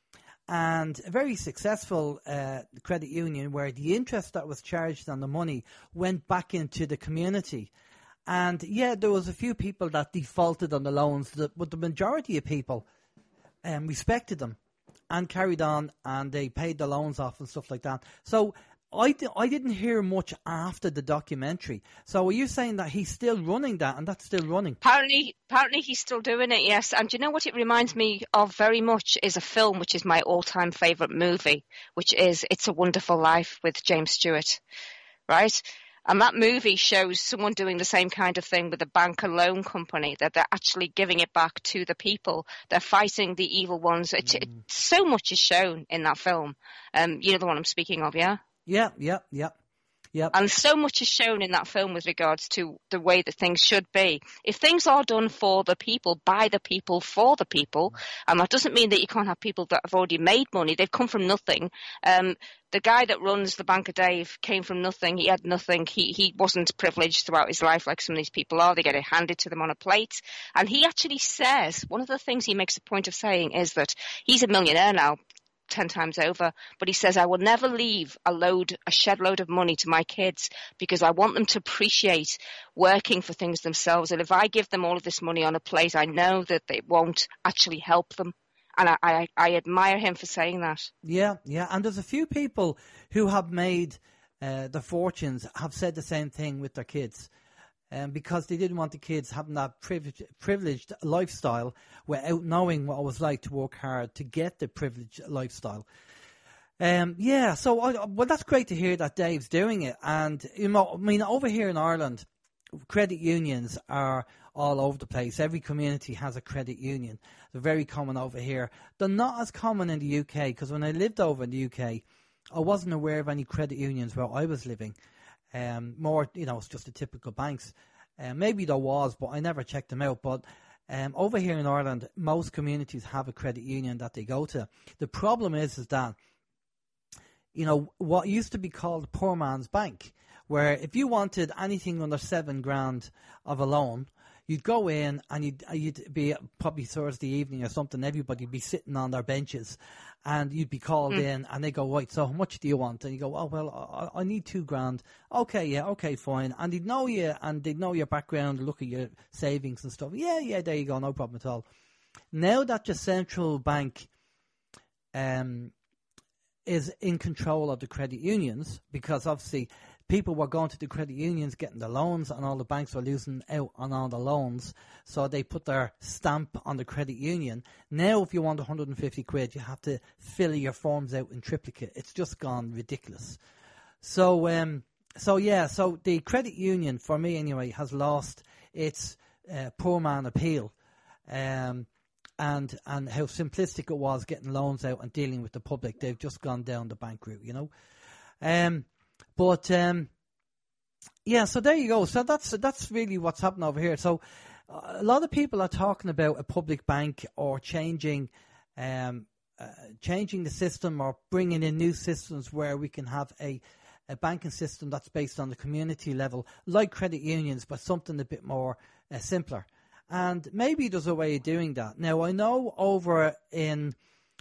And a very successful uh, credit union where the interest that was charged on the money went back into the community. And yeah, there was a few people that defaulted on the loans, but the majority of people um, respected them and carried on, and they paid the loans off and stuff like that. So I, di- I didn't hear much after the documentary. So are you saying that he's still running that, and that's still running? Apparently, apparently he's still doing it, yes. And do you know what it reminds me of very much is a film which is my all-time favourite movie, which is It's a Wonderful Life with James Stewart, right? And that movie shows someone doing the same kind of thing with a bank and loan company, that they're actually giving it back to the people. They're fighting the evil ones. It, mm. it, so much is shown in that film. Um, you know the one I'm speaking of, yeah? Yeah, yeah, yeah. Yep. And so much is shown in that film with regards to the way that things should be. If things are done for the people, by the people, for the people, and that doesn't mean that you can't have people that have already made money. They've come from nothing. Um, the guy that runs the Bank of Dave came from nothing. He had nothing. He he wasn't privileged throughout his life like some of these people are. They get it handed to them on a plate. And he actually says, one of the things he makes a point of saying is that he's a millionaire now, ten times over, but he says, I will never leave a load, a shed load of money to my kids because I want them to appreciate working for things themselves. And if I give them all of this money on a plate, I know that it won't actually help them. And I, I, I admire him for saying that. Yeah, yeah. And there's a few people who have made uh, their fortunes have said the same thing with their kids. Um, because they didn't want the kids having that privileged, privileged lifestyle without knowing what it was like to work hard to get the privileged lifestyle. Um, yeah, so I, well, that's great to hear that Dave's doing it. And you know, I mean, over here in Ireland, credit unions are all over the place. Every community has a credit union. They're very common over here. They're not as common in the U K, because when I lived over in the U K, I wasn't aware of any credit unions where I was living. Um, more, you know, it's just the typical banks. Uh, maybe there was, but I never checked them out. But um, over here in Ireland, most communities have a credit union that they go to. The problem is, is that, you know, what used to be called poor man's bank, where if you wanted anything under seven grand of a loan, you'd go in and you'd, you'd be probably Thursday evening or something, everybody'd be sitting on their benches and you'd be called mm. in and they go, right, so how much do you want? And you go, oh, well, I, I need two grand. Okay, yeah, okay, fine. And they'd know you and they'd know your background, look at your savings and stuff. Yeah, yeah, there you go, no problem at all. Now that your central bank um, is in control of the credit unions, because obviously people were going to the credit unions getting the loans and all the banks were losing out on all the loans. So they put their stamp on the credit union. Now if you want one hundred fifty quid, you have to fill your forms out in triplicate. It's just gone ridiculous. So, um, so yeah, so the credit union, for me anyway, has lost its uh, poor man appeal. Um, and and how simplistic it was getting loans out and dealing with the public. They've just gone down the bank route, you know. Um, But um, yeah, so there you go. So that's that's really what's happening over here. So uh, a lot of people are talking about a public bank or changing, um, uh, changing the system or bringing in new systems where we can have a, a banking system that's based on the community level, like credit unions, but something a bit more uh, simpler. And maybe there's a way of doing that. Now, I know over in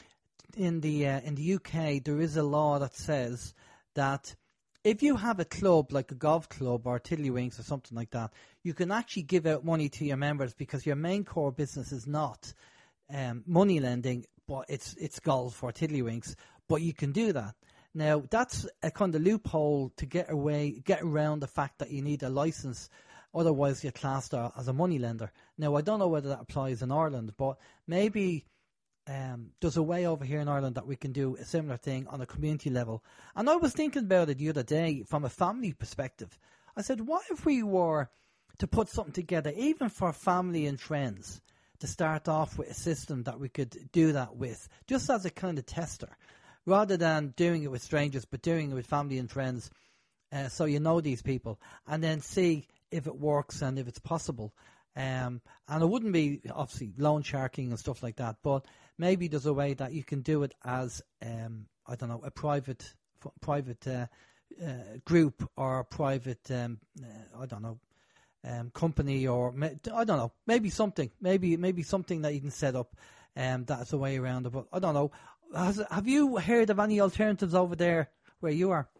in the uh, in the U K there is a law that says that if you have a club like a golf club or Tiddlywinks or something like that, you can actually give out money to your members because your main core business is not um, money lending, but it's it's golf or Tiddlywinks. But you can do that. Now, that's a kind of loophole to get away, get around the fact that you need a license. Otherwise, you're classed as a money lender. Now, I don't know whether that applies in Ireland, but maybe um, there's a way over here in Ireland that we can do a similar thing on a community level. And I was thinking about it the other day from a family perspective. I said, what if we were to put something together, even for family and friends, to start off with a system that we could do that with, just as a kind of tester, rather than doing it with strangers, but doing it with family and friends, uh, so you know these people, and then see if it works and if it's possible. Um, and it wouldn't be, obviously, loan sharking and stuff like that, but maybe there's a way that you can do it as, um, I don't know, a private private uh, uh, group or a private, um, uh, I don't know, um, company, or, I don't know, maybe something, maybe maybe something that you can set up um, that's a way around it, but I don't know. Has, have you heard of any alternatives over there where you are?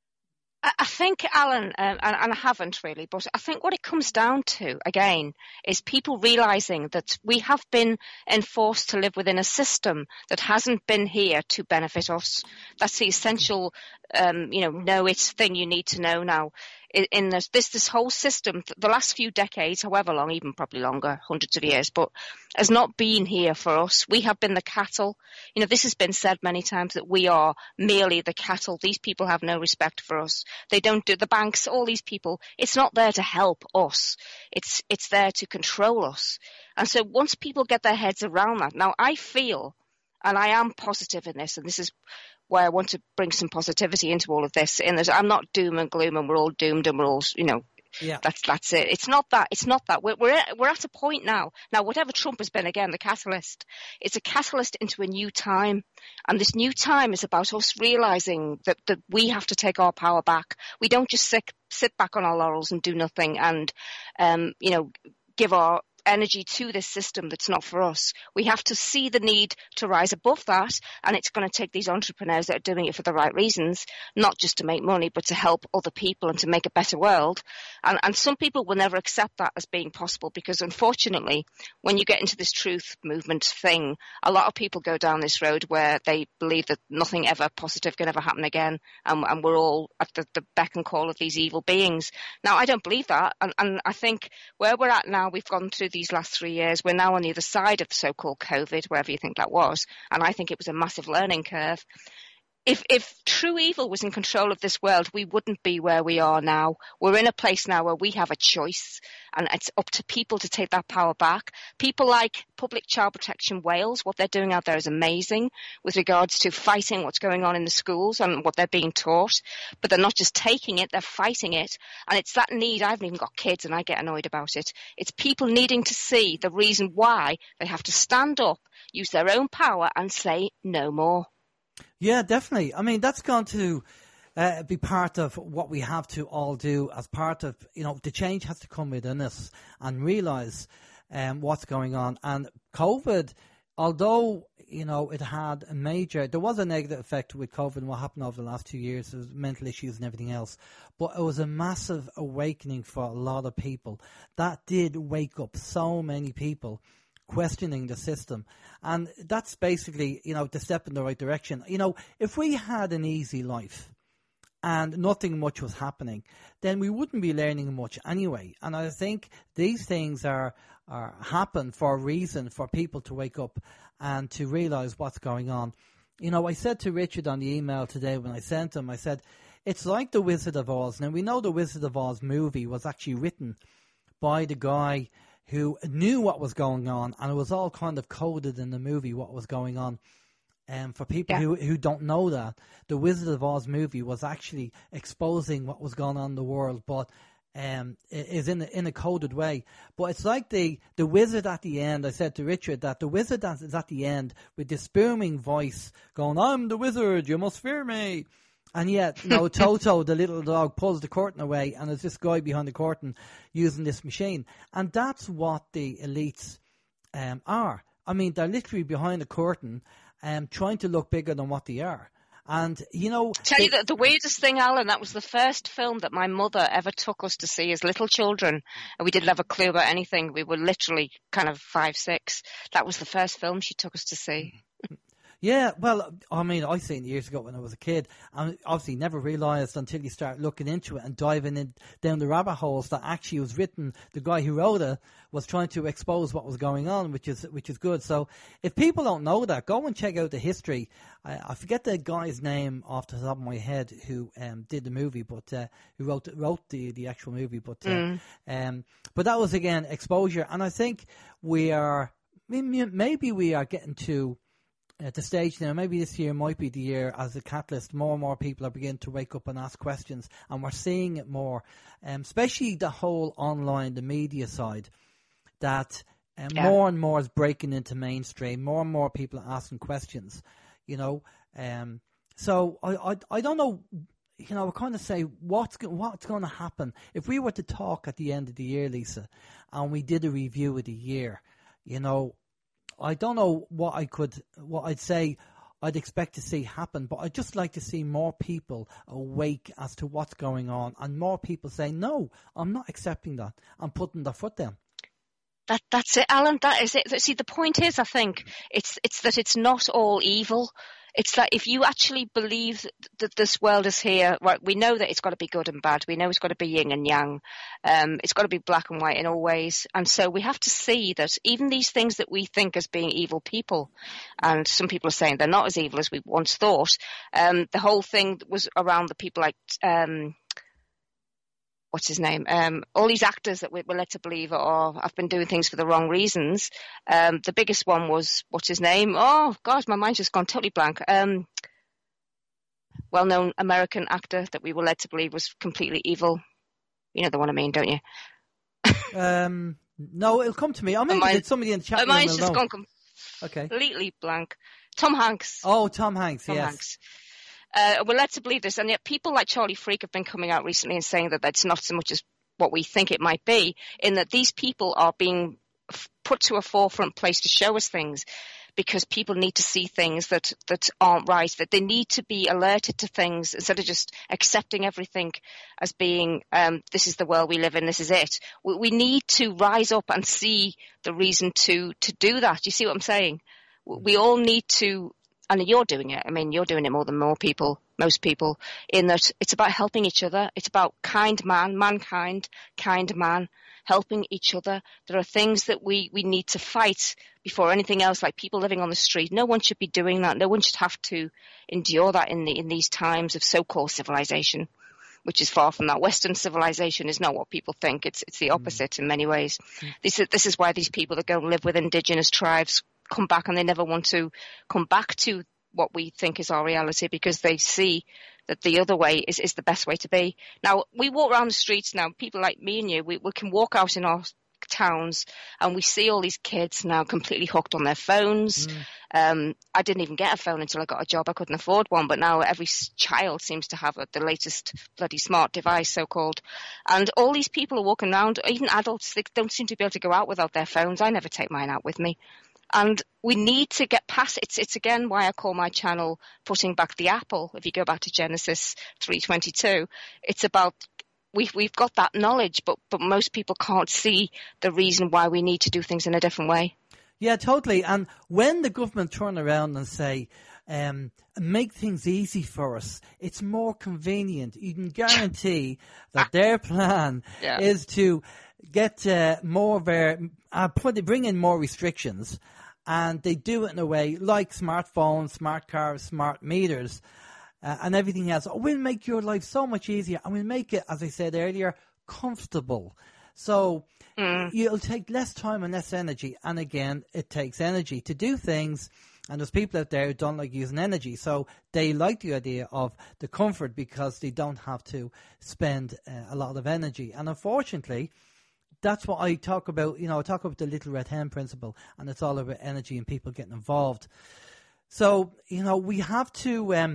I think, Alan, um, and, and I haven't really, but I think what it comes down to, again, is people realising that we have been enforced to live within a system that hasn't been here to benefit us. That's the essential, um, you know, know it thing you need to know now. In, in this, this this whole system, the last few decades, however long, even probably longer, hundreds of years, but has not been here for us. We have been the cattle. You know, this has been said many times that we are merely the cattle. These people have no respect for us. They don't do the banks, all these people. It's not there to help us. It's it's there to control us. And so once people get their heads around that, now I feel, and I am positive in this, and this is where I want to bring some positivity into all of this. In that I'm not doom and gloom, and we're all doomed, and we're all, you know, yeah. That's that's it. It's not that. It's not that. We're we're at, we're at a point now. Now, whatever Trump has been, again, the catalyst. It's a catalyst into a new time, and this new time is about us realizing that that we have to take our power back. We don't just sit sit back on our laurels and do nothing, and um, you know, give our energy to this system that's not for us. We have to see the need to rise above that, and it's going to take these entrepreneurs that are doing it for the right reasons, not just to make money, but to help other people and to make a better world. And, and some people will never accept that as being possible, because unfortunately, when you get into this truth movement thing, a lot of people go down this road where they believe that nothing ever positive can ever happen again, and, and we're all at the, the beck and call of these evil beings. Now, I don't believe that, and, and I think where we're at now, we've gone through these last three years, we're now on the other side of the so-called COVID, wherever you think that was, and I think it was a massive learning curve. If if true evil was in control of this world, we wouldn't be where we are now. We're in a place now where we have a choice, and it's up to people to take that power back. People like Public Child Protection Wales, what they're doing out there is amazing with regards to fighting what's going on in the schools and what they're being taught. But they're not just taking it, they're fighting it. And it's that need. I haven't even got kids and I get annoyed about it. It's people needing to see the reason why they have to stand up, use their own power and say no more. Yeah, definitely. I mean, that's going to uh, be part of what we have to all do as part of, you know, the change has to come within us and realise um, what's going on. And COVID, although, you know, it had a major, there was a negative effect with COVID and what happened over the last two years, there was mental issues and everything else, but it was a massive awakening for a lot of people. That did wake up so many people questioning the system, and that's basically, you know, the step in the right direction. You know, if we had an easy life and nothing much was happening, then we wouldn't be learning much anyway. And I think these things are are happen for a reason, for people to wake up and to realise what's going on. You know, I said to Richard on the email today when I sent him, I said, it's like The Wizard of Oz. Now, we know The Wizard of Oz movie was actually written by the guy who knew what was going on, and it was all kind of coded in the movie what was going on. And um, for people yeah. who, who don't know that, the Wizard of Oz movie was actually exposing what was going on in the world, but um, it is in a, in a coded way. But it's like the, the wizard at the end. I said to Richard that the wizard is at the end with this booming voice going, I'm the wizard, you must fear me. And yet, you know, Toto, the little dog, pulls the curtain away, and there's this guy behind the curtain using this machine. And that's what the elites um, are. I mean, they're literally behind the curtain um, trying to look bigger than what they are. And, you know... Tell it, you that the weirdest thing, Alan, that was the first film that my mother ever took us to see as little children. And we didn't have a clue about anything. We were literally kind of five, six. That was the first film she took us to see. Yeah, well, I mean, I seen it years ago when I was a kid, and obviously never realised until you start looking into it and diving in down the rabbit holes that actually was written. The guy who wrote it was trying to expose what was going on, which is which is good. So, if people don't know that, go and check out the history. I, I forget the guy's name off the top of my head who um, did the movie, but uh, who wrote wrote the, the actual movie. But uh, mm. um, but that was again exposure, and I think we are maybe we are getting to. At the stage now, maybe this year might be the year as a catalyst, more and more people are beginning to wake up and ask questions, and we're seeing it more, um, especially the whole online, the media side, that um, yeah. more and more is breaking into mainstream, more and more people are asking questions, you know. Um, so I, I, I don't know, you know, I kind of say what's, what's going to happen if we were to talk at the end of the year, Lisa, and we did a review of the year, you know. I don't know what I could, what I'd say I'd expect to see happen, but I'd just like to see more people awake as to what's going on, and more people saying, no, I'm not accepting that. I'm putting their foot down. That that's it, Alan. That is it. See, the point is, I think it's it's that it's not all evil. It's that if you actually believe that this world is here, right? We know that it's got to be good and bad. We know it's got to be yin and yang. Um, it's got to be black and white in all ways. And so we have to see that even these things that we think as being evil people, and some people are saying they're not as evil as we once thought. Um, the whole thing was around the people like. Um, What's his name? Um, all these actors that we're led to believe are have been doing things for the wrong reasons. Um, the biggest one was, what's his name? Oh, God, my mind's just gone totally blank. Um, well-known American actor that we were led to believe was completely evil. You know the one I mean, don't you? um, no, it'll come to me. I mean, mind, somebody in the chat room. My mind's just know. gone com- okay. completely blank. Tom Hanks. Oh, Tom Hanks, Tom yes. Hanks. Uh, we're led to believe this, and yet people like Charlie Freak have been coming out recently and saying that that's not so much as what we think it might be, in that these people are being f- put to a forefront place to show us things because people need to see things that, that aren't right, that they need to be alerted to things instead of just accepting everything as being, um, this is the world we live in, this is it. We, we need to rise up and see the reason to, to do that. You see what I'm saying? We all need to... And you're doing it. I mean, you're doing it more than more people, most people, in that it's about helping each other. It's about kind man, mankind, kind man, helping each other. There are things that we, we need to fight before anything else, like people living on the street. No one should be doing that. No one should have to endure that in the, in these times of so-called civilization, which is far from that. Western civilization is not what people think. It's it's the opposite mm. in many ways. Mm. This is, this is why these people that go and live with indigenous tribes come back, and they never want to come back to what we think is our reality, because they see that the other way is, is the best way to be. Now, we walk around the streets now, people like me and you, we, we can walk out in our towns and we see all these kids now completely hooked on their phones. Mm. Um, I didn't even get a phone until I got a job. I couldn't afford one, but now every child seems to have a, the latest bloody smart device, so-called. And all these people are walking around, even adults, they don't seem to be able to go out without their phones. I never take mine out with me. And we need to get past it. It's, it's again why I call my channel Putting Back the Apple. If you go back to Genesis three twenty-two, it's about we've, we've got that knowledge, but, but most people can't see the reason why we need to do things in a different way. Yeah, totally. And when the government turn around and say, um, make things easy for us, it's more convenient. You can guarantee that their plan yeah. is to get uh, more of their, uh, put, bring in more restrictions. And they do it in a way like smartphones, smart cars, smart meters, uh, and everything else. Oh, we'll make your life so much easier, and we'll make it, as I said earlier, comfortable. So mm. you'll take less time and less energy. And again, it takes energy to do things. And there's people out there who don't like using energy. So they like the idea of the comfort because they don't have to spend uh, a lot of energy. And unfortunately, that's what I talk about. You know, I talk about the Little Red Hen principle, and it's all about energy and people getting involved. So, you know, we have to um,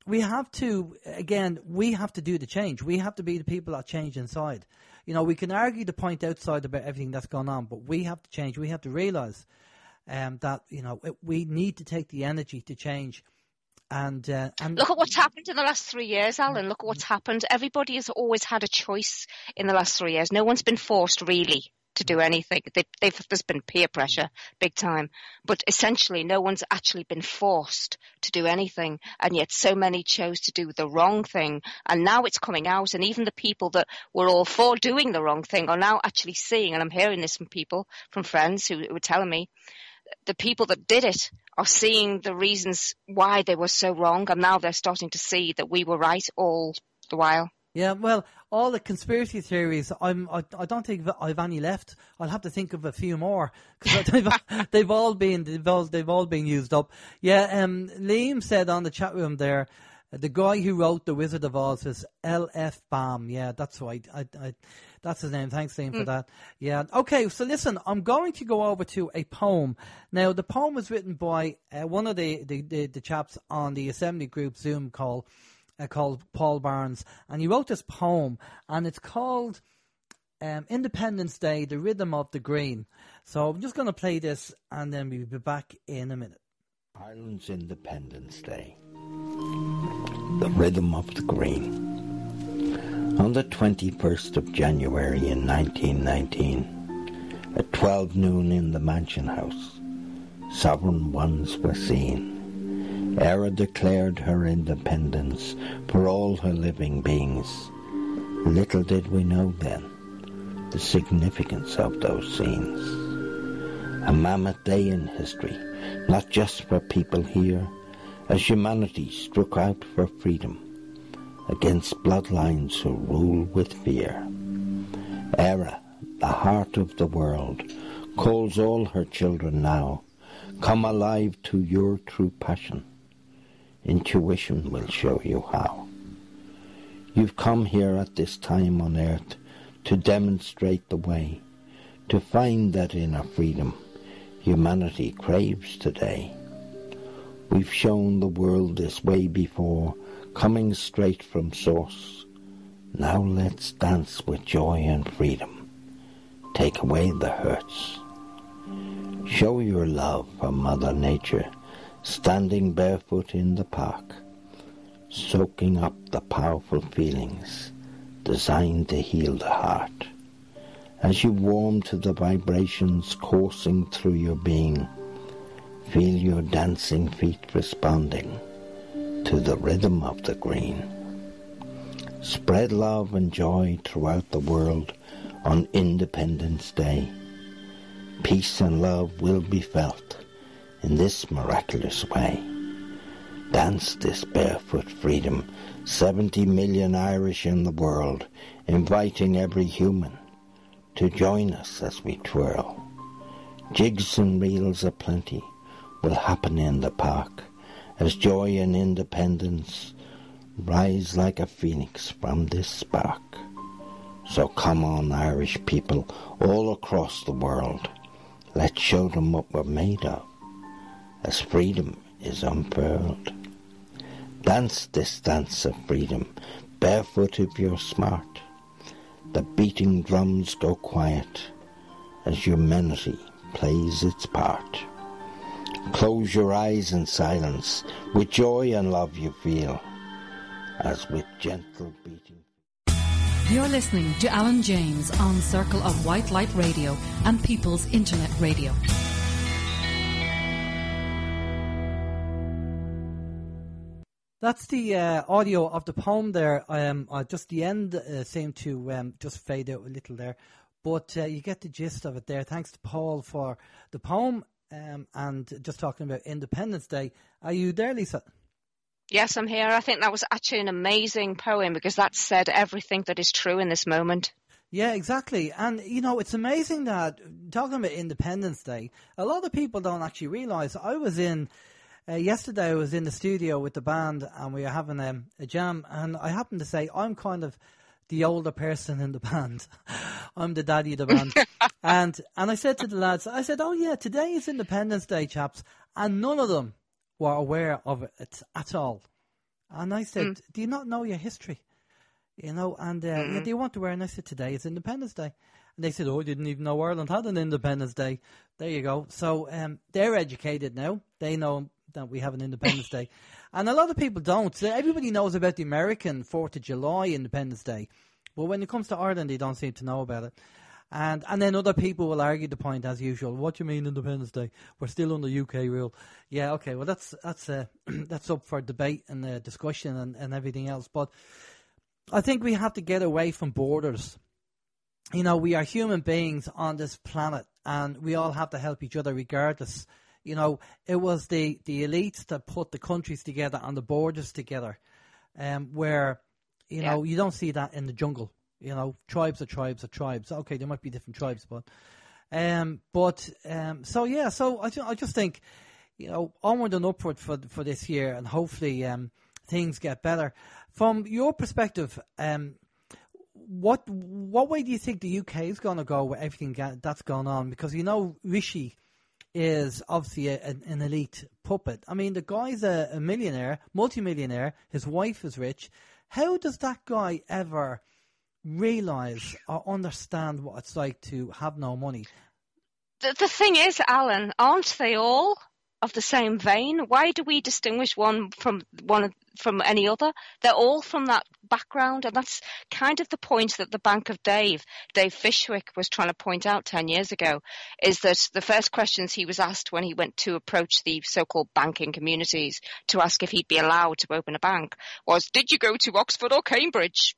we have to, again, we have to do the change. We have to be the people that change inside. You know, we can argue the point outside about everything that's going on, but we have to change. We have to realise um, that, you know, it, we need to take the energy to change. And, uh, and look at what's happened in the last three years, Alan. Look at what's happened. Everybody has always had a choice in the last three years. No one's been forced really to do anything. They, they've, there's been peer pressure, big time. But essentially, no one's actually been forced to do anything. And yet so many chose to do the wrong thing. And now it's coming out. And even the people that were all for doing the wrong thing are now actually seeing, and I'm hearing this from people, from friends who, who were telling me, the people that did it are seeing the reasons why they were so wrong, and now they're starting to see that we were right all the while. Yeah, well, all the conspiracy theories, I'm, I, I don't think I've any left. I'll have to think of a few more because they've, they've all been they've all, they've all been used up. Yeah, um, Liam said on the chat room there, the guy who wrote The Wizard of Oz is L F Baum. Yeah, that's right. I, I, that's his name. Thanks, Liam, mm. for that. Yeah. Okay, so listen, I'm going to go over to a poem. Now, the poem was written by uh, one of the, the, the, the chaps on the Assembly Group Zoom call, uh, called Paul Barnes. And he wrote this poem, and it's called um, Independence Day, The Rhythm of the Green. So I'm just going to play this, and then we'll be back in a minute. Ireland's Independence Day. The Rhythm of the Green. On the twenty-first of January in nineteen nineteen, at twelve noon in the Mansion House, sovereign ones were seen. Eire declared her independence for all her living beings. Little did we know then the significance of those scenes. A mammoth day in history, not just for people here, as humanity struck out for freedom against bloodlines who rule with fear. Eire, the heart of the world, calls all her children now, come alive to your true passion. Intuition will show you how. You've come here at this time on earth to demonstrate the way, to find that inner freedom humanity craves today. We've shown the world this way before, coming straight from source. Now let's dance with joy and freedom. Take away the hurts. Show your love for Mother Nature, standing barefoot in the park, soaking up the powerful feelings designed to heal the heart. As you warm to the vibrations coursing through your being, feel your dancing feet responding to the rhythm of the green. Spread love and joy throughout the world on Independence Day. Peace and love will be felt in this miraculous way. Dance this barefoot freedom, seventy million Irish in the world, inviting every human to join us as we twirl. Jigs and reels aplenty will happen in the park as joy and independence rise like a phoenix from this spark. So come on, Irish people all across the world, let's show them what we're made of as freedom is unfurled. Dance this dance of freedom, barefoot if you're smart. The beating drums go quiet as humanity plays its part. Close your eyes in silence, with joy and love you feel, as with gentle beating. You're listening to Alan James on Circle of White Light Radio and People's Internet Radio. That's the uh, audio of the poem there. Um, uh, just the end uh, seemed to um, just fade out a little there. But uh, you get the gist of it there. Thanks to Paul for the poem um, and just talking about Independence Day. Are you there, Lisa? Yes, I'm here. I think that was actually an amazing poem because that said everything that is true in this moment. Yeah, exactly. And, you know, it's amazing that, talking about Independence Day, a lot of people don't actually realise. I was in... Uh, yesterday I was in the studio with the band and we were having um, a jam, and I happened to say I'm kind of the older person in the band. I'm the daddy of the band. and and I said to the lads, I said, oh yeah, today is Independence Day, chaps. And none of them were aware of it at all. And I said, Mm. do you not know your history? You know, and uh, Mm. yeah, do you want to wear? And I said, today is Independence Day. And they said, oh, I didn't even know Ireland had an Independence Day. There you go. So um, they're educated now. They know that we have an Independence Day. And a lot of people don't. So everybody knows about the American fourth of July Independence Day. But when it comes to Ireland, they don't seem to know about it. And and then other people will argue the point as usual. What do you mean Independence Day? We're still under U K rule. Yeah, okay. Well, that's that's uh, that's up for debate and uh, discussion and, and everything else. But I think we have to get away from borders. You know, we are human beings on this planet, and we all have to help each other regardless. You know, it was the, the elites that put the countries together and the borders together, um, where, you Yeah. know, you don't see that in the jungle. You know, tribes are tribes are tribes. Okay, there might be different tribes, but, um, but, um, so yeah, so I, ju- I just think, you know, onward and upward for for this year, and hopefully, um, things get better. From your perspective, um, what what way do you think the U K is going to go with everything ga- that's going on? Because you know, Rishi is obviously a, an, an elite puppet. I mean, the guy's a, a millionaire, multimillionaire. His wife is rich. How does that guy ever realise or understand what it's like to have no money? The, the thing is, Alan, aren't they all of the same vein? Why do we distinguish one from one from any other? They're all from that background, and that's kind of the point that the Bank of Dave, Dave Fishwick, was trying to point out ten years ago, is that the first questions he was asked when he went to approach the so-called banking communities to ask if he'd be allowed to open a bank was, did you go to Oxford or Cambridge?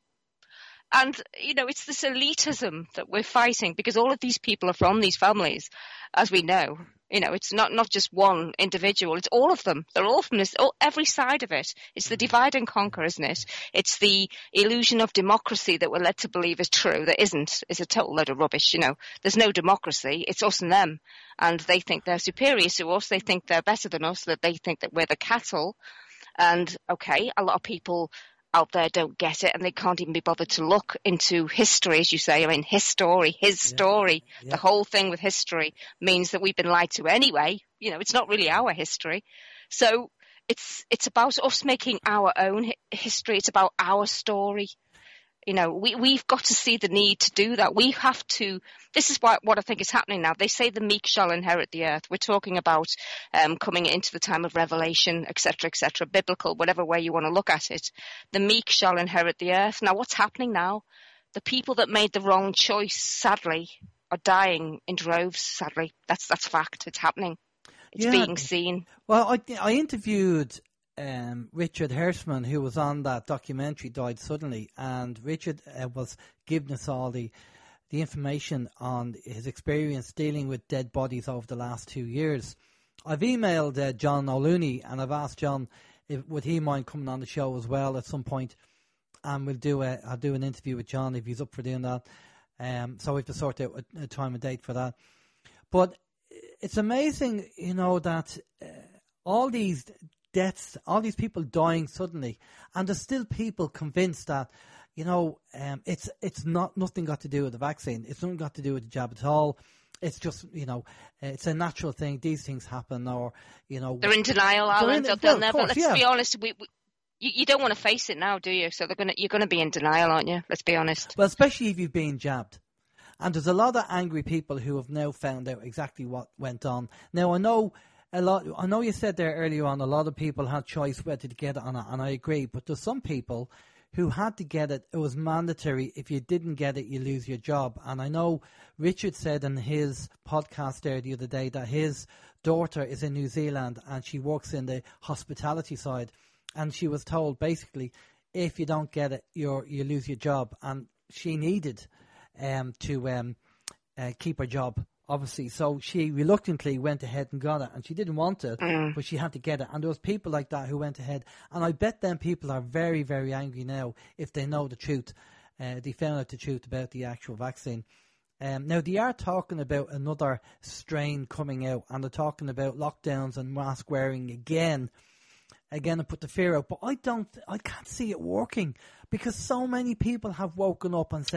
And, you know, it's this elitism that we're fighting, because all of these people are from these families, as we know. You know, it's not, not just one individual, it's all of them. They're all from this, all, every side of it. It's the divide and conquer, isn't it? It's the illusion of democracy that we're led to believe is true, that isn't. It's a total load of rubbish, you know. There's no democracy, it's us and them. And they think they're superior to us, they think they're better than us, that they think that we're the cattle. And, okay, a lot of people out there don't get it, and they can't even be bothered to look into history, as you say. I mean, his story, his Yeah. story, Yeah. the whole thing with history means that we've been lied to anyway. You know, it's not really our history. So it's it's about us making our own hi- history. It's about our story. You know, we, we've got to see the need to do that. We have to, this is what, what I think is happening now. They say the meek shall inherit the earth. We're talking about um, coming into the time of revelation, et cetera, et cetera, biblical, whatever way you want to look at it. The meek shall inherit the earth. Now, what's happening now? The people that made the wrong choice, sadly, are dying in droves, sadly. That's, that's fact. It's happening. It's Yeah. being seen. Well, I I interviewed um, Richard Hirschman, who was on that documentary, Died Suddenly, and Richard uh, was giving us all the the information on his experience dealing with dead bodies over the last two years. I've emailed uh, John O'Looney, and I've asked John if would he mind coming on the show as well at some point, and we'll do a I'll do an interview with John if he's up for doing that. Um, so we have to sort out a, a time and date for that. But it's amazing, you know, that uh, all these deaths, all these people dying suddenly, and there's still people convinced that, you know, um, it's it's not nothing got to do with the vaccine. It's nothing got to do with the jab at all. It's just, you know, it's a natural thing. These things happen, or, you know. They're in denial, They're Alan. in- They'll, well, they'll of never, course, let's yeah. be honest, we, we, you, you don't want to face it now, do you? So they're gonna, you're going to be in denial, aren't you? Let's be honest. Well, especially if you've been jabbed. And there's a lot of angry people who have now found out exactly what went on. Now, I know a lot. I know you said there earlier on a lot of people had choice whether to get it or not, and I agree. But there's some people who had to get it. It was mandatory. If you didn't get it, you lose your job. And I know Richard said in his podcast there the other day that his daughter is in New Zealand and she works in the hospitality side, and she was told basically, if you don't get it, you're you lose your job, and she needed um, to um, uh, keep her job, obviously. So she reluctantly went ahead and got it, and she didn't want it, Mm. but she had to get it. And there was people like that who went ahead, and I bet them people are very, very angry now if they know the truth. Uh, they found out the truth about the actual vaccine. Um, now, they are talking about another strain coming out, and they're talking about lockdowns and mask wearing again. Again, and put the fear out. But I don't, I can't see it working, because so many people have woken up and said,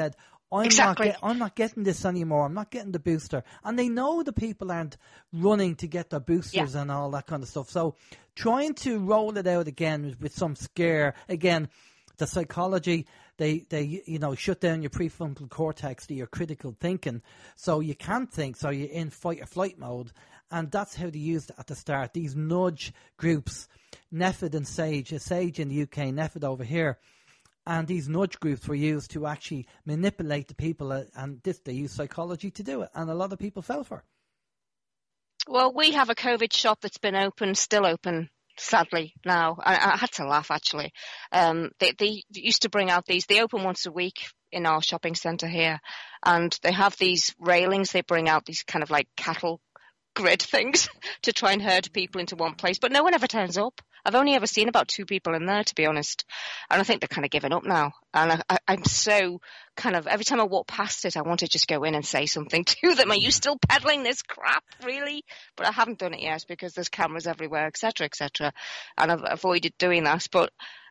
I'm exactly. not get, I'm not getting this anymore. I'm not getting the booster. And they know the people aren't running to get their boosters yeah. and all that kind of stuff. So trying to roll it out again with, with some scare, again, the psychology, they, they, you know, shut down your prefrontal cortex to your critical thinking. So you can't think, so you're in fight or flight mode. And that's how they used it at the start. These nudge groups, NPHET and SAGE, SAGE in the U K, NPHET over here. And these nudge groups were used to actually manipulate the people, uh, and this, they use psychology to do it, and a lot of people fell for it. Well, we have a COVID shop that's been open, still open, sadly, now. I, I had to laugh, actually. Um, they, they used to bring out these, they open once a week in our shopping centre here, and they have these railings, they bring out these kind of like cattle grid things to try and herd people into one place, but no one ever turns up. I've only ever seen about two people in there, to be honest. And I think they're kind of giving up now. And I, I, I'm so kind of, every time I walk past it, I want to just go in and say something to them. Are you still peddling this crap, really? But I haven't done it yet because there's cameras everywhere, et cetera, et cetera. And I've avoided doing that. But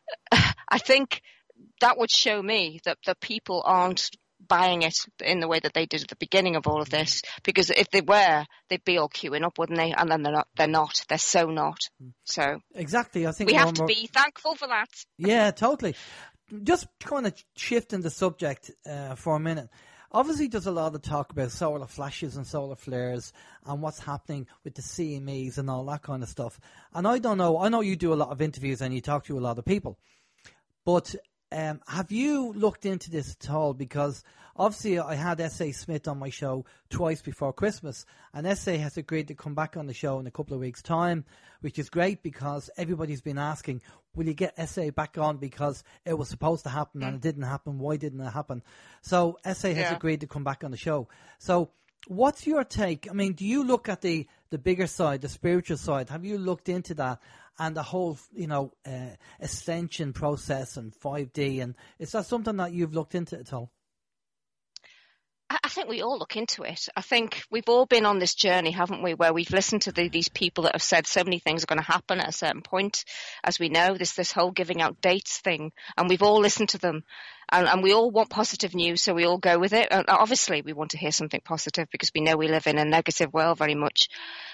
I think that would show me that the people aren't buying it in the way that they did at the beginning of all of this, because if they were, they'd be all queuing up, wouldn't they? And then they're not. They're not. They're so not. So exactly, I think we have to more... be thankful for that. Yeah, totally. Just kind of shifting the subject uh, for a minute. Obviously, there's a lot of talk about solar flashes and solar flares and what's happening with the C M Es and all that kind of stuff. And I don't know. I know you do a lot of interviews and you talk to a lot of people, but. Um, have you looked into this at all? Because obviously I had S A Smith on my show twice before Christmas, and S A has agreed to come back on the show in a couple of weeks' time, which is great because everybody's been asking, will you get S A back on, because it was supposed to happen and it didn't happen. Why didn't it happen? So S A has yeah. agreed to come back on the show. So what's your take? I mean, do you look at the, the bigger side, the spiritual side? Have you looked into that? And the whole, you know, uh, ascension process and five D, and is that something that you've looked into at all? I think we all look into it. I think we've all been on this journey, haven't we, where we've listened to the, these people that have said so many things are going to happen at a certain point. As we know, this this whole giving out dates thing, and we've all listened to them. And, and we all want positive news, so we all go with it. And obviously, we want to hear something positive because we know we live in a negative world very much.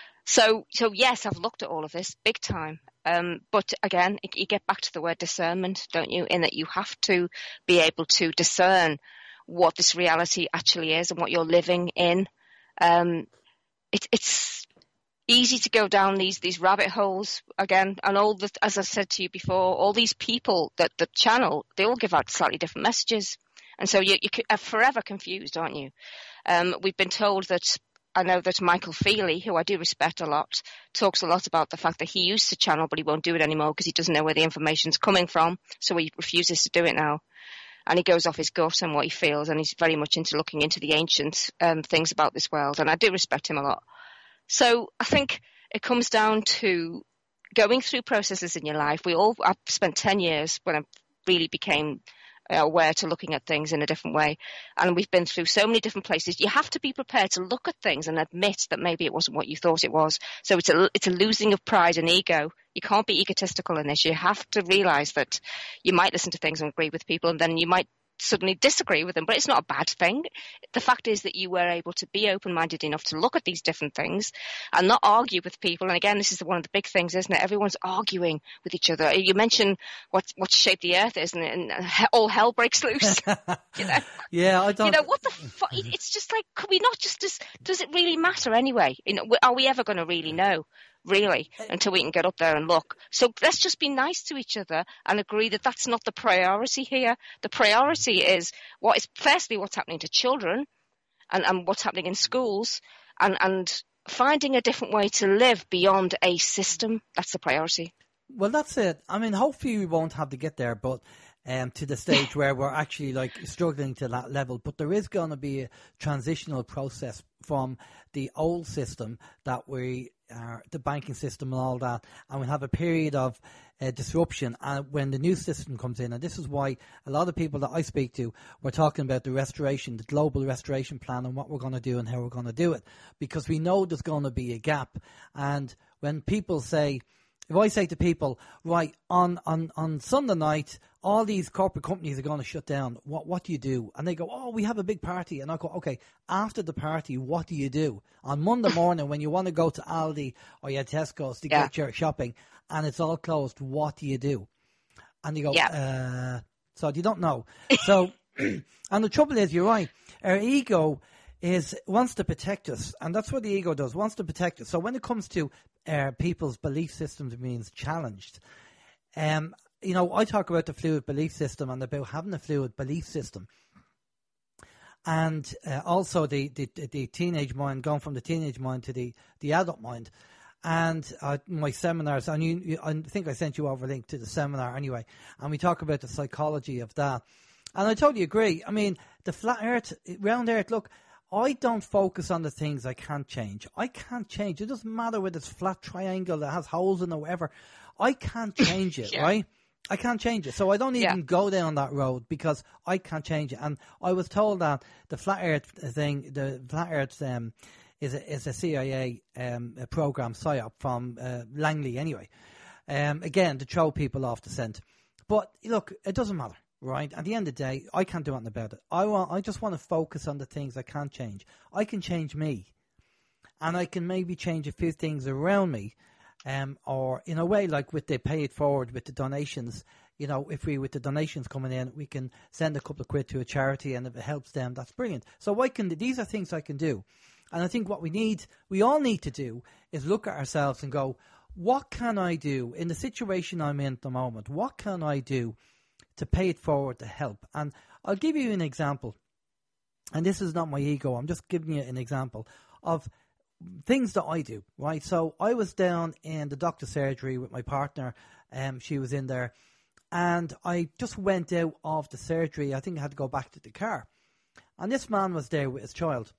So, so yes, I've looked at all of this big time. Um, but again, you get back to the word discernment, don't you? In that you have to be able to discern what this reality actually is and what you're living in. Um, it, it's easy to go down these these rabbit holes again, and all the, as I said to you before, all these people that the channel, they all give out slightly different messages, and so you, you're forever confused, aren't you? Um, we've been told that. I know that Michael Feely, who I do respect a lot, talks a lot about the fact that he used to channel, but he won't do it anymore because he doesn't know where the information's coming from. So he refuses to do it now. And he goes off his gut and what he feels. And he's very much into looking into the ancient um, things about this world. And I do respect him a lot. So I think it comes down to going through processes in your life. We all, I've spent ten years when I really became aware to looking at things in a different way, and we've been through so many different places. You have to be prepared to look at things and admit that maybe it wasn't what you thought it was. So it's a it's a losing of pride and ego. You can't be egotistical in this. You have to realize that you might listen to things and agree with people, and then you might suddenly disagree with them, but it's not a bad thing. The fact is that you were able to be open-minded enough to look at these different things and not argue with people. And again, this is one of the big things, isn't it? Everyone's arguing with each other. You mentioned what what shape the earth is, and, and all hell breaks loose. You know? Yeah, I don't. You know what the fuck? It's just like, could we not just? Does, does it really matter anyway? You know, are we ever going to really know? Really, until we can get up there and look. So let's just be nice to each other and agree that that's not the priority here. The priority is what is firstly what's happening to children and, and what's happening in schools, and, and finding a different way to live beyond a system. That's the priority. Well, that's it. I mean, hopefully we won't have to get there, but um, to the stage where we're actually like struggling to that level. But there is going to be a transitional process from the old system that we are, the banking system and all that, and we have a period of uh, disruption uh, when the new system comes in. And this is why a lot of people that I speak to were talking about the restoration, the global restoration plan, and what we're going to do and how we're going to do it, because we know there's going to be a gap. And when people say, if I say to people, right, on, on, on Sunday night, all these corporate companies are going to shut down. What what do you do? And they go, oh, we have a big party. And I go, okay, after the party, what do you do? On Monday morning when you want to go to Aldi or your Tesco's to Yeah. get your shopping and it's all closed, what do you do? And you go, Yeah. uh, so you don't know. So, and the trouble is, you're right, our ego is wants to protect us, and that's what the ego does, wants to protect us. So when it comes to uh, people's belief systems being challenged, um, you know, I talk about the fluid belief system and about having a fluid belief system. And uh, also the, the the teenage mind, going from the teenage mind to the, the adult mind. And uh, my seminars, and you, you, I think I sent you over a link to the seminar anyway, and we talk about the psychology of that. And I totally agree. I mean, the flat earth, round earth, look, I don't focus on the things I can't change. I can't change. It doesn't matter whether it's a flat triangle that has holes in it or whatever. I can't change it, Yeah. right? I can't change it. So I don't even Yeah. go down that road because I can't change it. And I was told that the flat earth thing, the flat earth um, is, a, is a C I A um, a program, PSYOP, from uh, Langley anyway. Um, again, to throw people off the scent. But look, it doesn't matter. Right, at the end of the day, I can't do anything about it. I want, I just want to focus on the things I can't change. I can change me, and I can maybe change a few things around me, um, or in a way, like with the pay it forward with the donations. You know, if we with the donations coming in, we can send a couple of quid to a charity, and if it helps them, that's brilliant. So I can. These are things I can do, and I think what we need, we all need to do, is look at ourselves and go, what can I do in the situation I'm in at the moment? What can I do to pay it forward to help? And I'll give you an example. And this is not my ego. I'm just giving you an example of things that I do, right? So I was down in the doctor's surgery with my partner. Um, she was in there. And I just went out of the surgery. I think I had to go back to the car. And this man was there with his child.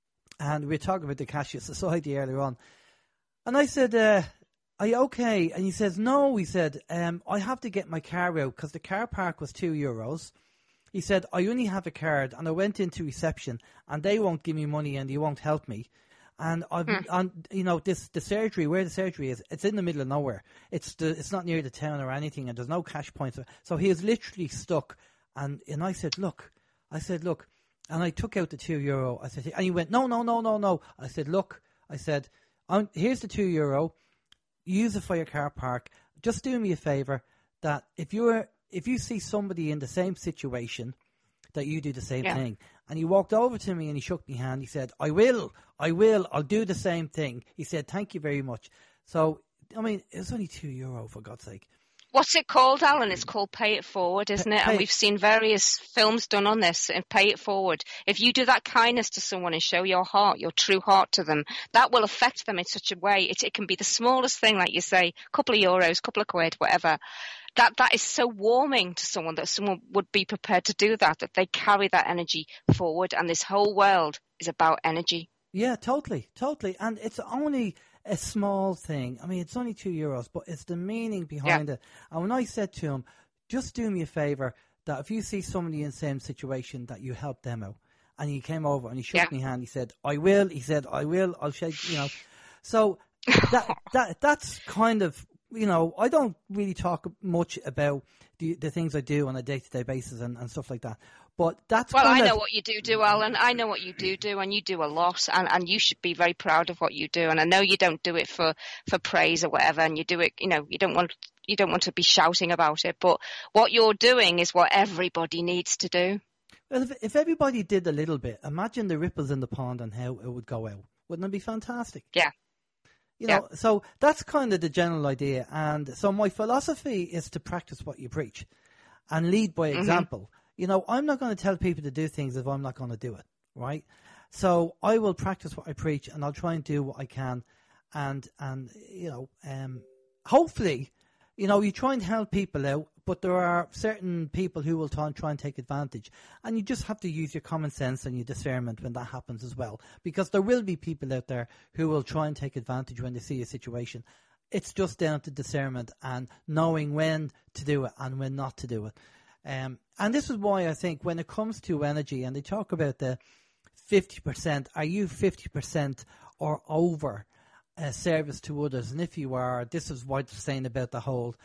And we were talking about the Cashless Society earlier on. And I said, uh, are you okay? And he says, no, he said, um, I have to get my car out because the car park was two euros. He said, I only have a card and I went into reception and they won't give me money and they won't help me. And I've, Hmm. and you know, this, the surgery, where the surgery is, it's in the middle of nowhere. It's the, it's not near the town or anything and there's no cash points. So he is literally stuck. And, and I said, look, I said, look, and I took out the two euro. I said, and he went, no, no, no, no, no. I said, look, I said, um, here's the two euro. Use it for your car park. Just do me a favour that if you're if you see somebody in the same situation, that you do the same Yeah. thing. And he walked over to me and he shook my hand. He said, I will, I will, I'll do the same thing. He said, thank you very much. So, I mean, it's only two euro for God's sake. What's it called, Alan? It's called Pay It Forward, isn't it? Pay- And we've seen various films done on this, and Pay It Forward. If you do that kindness to someone and show your heart, your true heart to them, that will affect them in such a way. It, it can be the smallest thing, like you say, a couple of euros, couple of quid, whatever. That That is so warming to someone that someone would be prepared to do that, that they carry that energy forward. And this whole world is about energy. Yeah, totally, totally. And it's only a small thing. I mean, it's only two euros, but it's the meaning behind it. And when I said to him, just do me a favour, that if you see somebody in the same situation, that you help them out. And he came over and he shook Yeah. my hand. He said, I will. He said, I will. I'll shake, you know. So that that that's kind of, you know, I don't really talk much about the, the things I do on a day-to-day basis and, and stuff like that. But that's Well, kind I know of, what you do do, Alan. I know what you do do, and you do a lot, and, and you should be very proud of what you do. And I know you don't do it for, for praise or whatever, and you do it, you know, you don't want you don't want to be shouting about it. But what you're doing is what everybody needs to do. well, if, if everybody did a little bit, imagine the ripples in the pond and how it would go out. Wouldn't it be fantastic? Yeah. You know, so that's kind of the general idea. And so my philosophy is to practice what you preach and lead by example. You know, I'm not going to tell people to do things if I'm not going to do it, right? So I will practice what I preach and I'll try and do what I can. And, and you know, um, hopefully, you know, you try and help people out, but there are certain people who will try and, try and take advantage. And you just have to use your common sense and your discernment when that happens as well. Because there will be people out there who will try and take advantage when they see a situation. It's just down to discernment and knowing when to do it and when not to do it. Um, and this is why I think when it comes to energy, and they talk about the fifty percent, are you fifty percent or over uh, service to others? And if you are, this is what I'm saying about the whole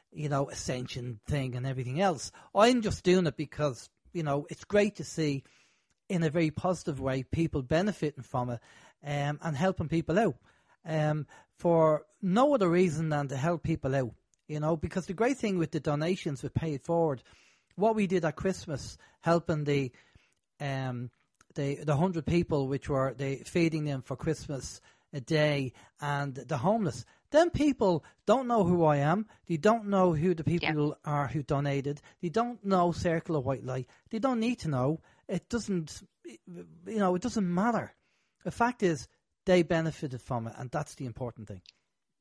you know, ascension thing and everything else. I'm just doing it because, you know, it's great to see in a very positive way people benefiting from it um, and helping people out um, for no other reason than to help people out, you know, because the great thing with the donations with Pay It Forward, what we did at Christmas, helping the um, the the hundred people which were they feeding them for Christmas a day and the homeless. Then people don't know who I am. They don't know who the people yeah. are who donated. They don't know Circle of White Light. They don't need to know. It doesn't, you know, it doesn't matter. The fact is they benefited from it, and that's the important thing.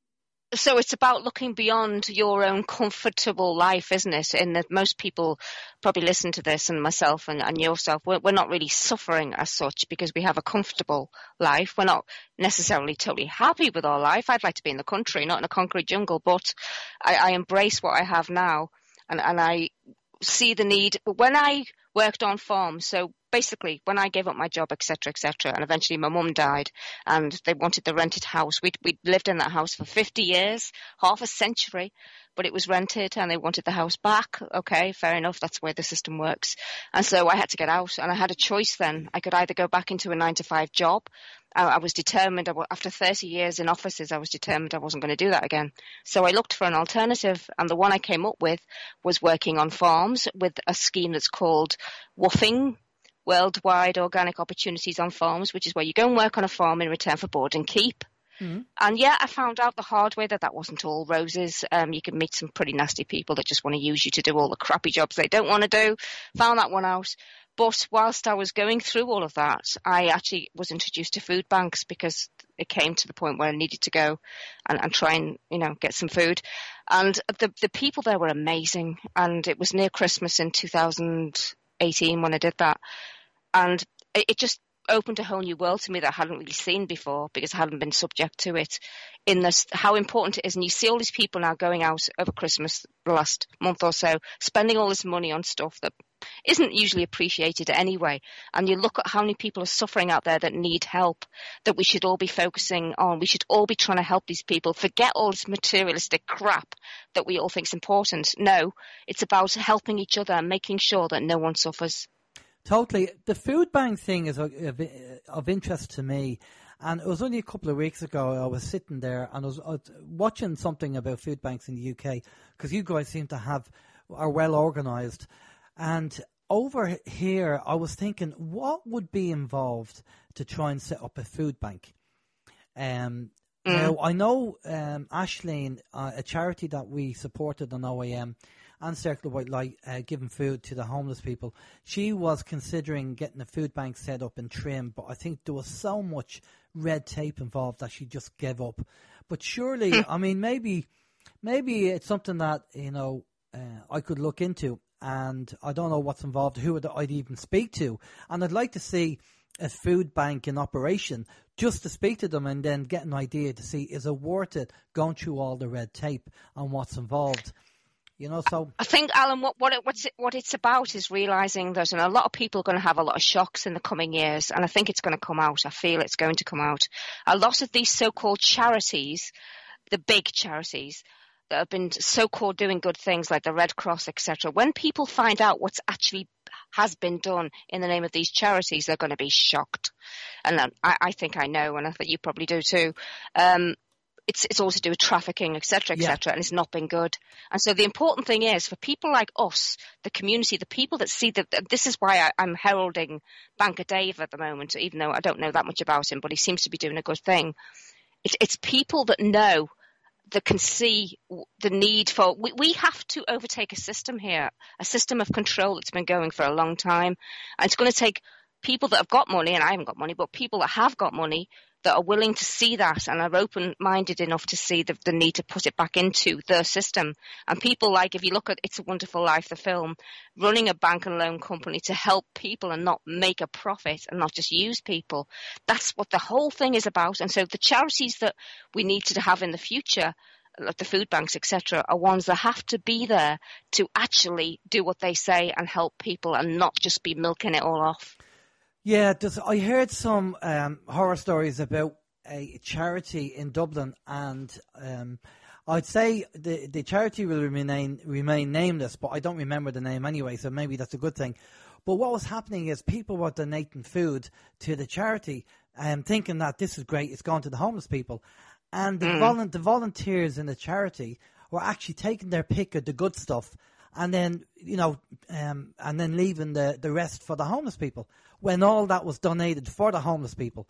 So it's about looking beyond your own comfortable life, isn't it? In that most people probably listen to this, and myself and, and yourself, we're, we're not really suffering as such because we have a comfortable life. We're not necessarily totally happy with our life. I'd like to be in the country, not in a concrete jungle, but I, I embrace what I have now, and, and I see the need. But when I worked on farms, so basically when I gave up my job, et cetera, et cetera, and eventually my mum died and they wanted the rented house. We'd, we'd lived in that house for fifty years, half a century, but it was rented and they wanted the house back. Okay, fair enough. That's the way the system works. And so I had to get out, and I had a choice then. I could either go back into a nine to five job. I, I was determined, after thirty years in offices, I was determined I wasn't going to do that again. So I looked for an alternative, and the one I came up with was working on farms with a scheme that's called WOOFing, Worldwide Organic Opportunities on Farms, which is where you go and work on a farm in return for board and keep. Mm-hmm. And yeah, I found out the hard way that that wasn't all roses. Um, you can meet some pretty nasty people that just want to use you to do all the crappy jobs they don't want to do. Found that one out. But whilst I was going through all of that, I actually was introduced to food banks because it came to the point where I needed to go and, and try and, you know, get some food. And the the people there were amazing. And it was near Christmas in two thousand eighteen when I did that. And it, it just opened a whole new world to me that I hadn't really seen before because I hadn't been subject to it, in this, how important it is. And you see all these people now going out over Christmas the last month or so, spending all this money on stuff that isn't usually appreciated anyway. And you look at how many people are suffering out there that need help, that we should all be focusing on. We should all be trying to help these people. Forget all this materialistic crap that we all think is important. No, it's about helping each other and making sure that no one suffers. Totally. The food bank thing is of, of interest to me. And it was only a couple of weeks ago I was sitting there and I was, I was watching something about food banks in the U K, because you guys seem to have, are well organised. And over here I was thinking, what would be involved to try and set up a food bank? Um, mm. Now, I know um, Ashleen, uh, a charity that we supported on O A M, and Circle of White Light, uh, giving food to the homeless people. She was considering getting a food bank set up in Trim, but I think there was so much red tape involved that she just gave up. But surely, I mean, maybe maybe it's something that, you know, uh, I could look into, and I don't know what's involved, who I'd even speak to. And I'd like to see a food bank in operation just to speak to them and then get an idea to see, is it worth it going through all the red tape and what's involved? You know, so I think, Alan, what what, it, what's it, what it's about is realising there's a lot of people are going to have a lot of shocks in the coming years, and I think it's going to come out. I feel it's going to come out. A lot of these so-called charities, the big charities that have been so-called doing good things like the Red Cross, et cetera, when people find out what's actually has been done in the name of these charities, they're going to be shocked. And I, I think I know, and I think you probably do too. Um, It's it's also to do with trafficking, et cetera, et cetera, yeah. And it's not been good. And so the important thing is for people like us, the community, the people that see that, this is why I, I'm heralding Banker Dave at the moment, even though I don't know that much about him, but he seems to be doing a good thing. It, it's people that know, that can see the need for, we, we have to overtake a system here, a system of control that's been going for a long time. And it's going to take people that have got money, and I haven't got money, but people that have got money that are willing to see that and are open-minded enough to see the, the need to put it back into the system. And people like, if you look at It's a Wonderful Life, the film, running a bank and loan company to help people and not make a profit and not just use people, that's what the whole thing is about. And so the charities that we need to have in the future, like the food banks, et cetera, are ones that have to be there to actually do what they say and help people and not just be milking it all off. Yeah, I heard some um, horror stories about a charity in Dublin, and um, I'd say the the charity will remain remain nameless, but I don't remember the name anyway, so maybe that's a good thing. But what was happening is people were donating food to the charity, um, thinking that this is great, it's going to the homeless people. And the, mm. volu- the volunteers in the charity were actually taking their pick of the good stuff and then, you know, um, and then leaving the, the rest for the homeless people when all that was donated for the homeless people.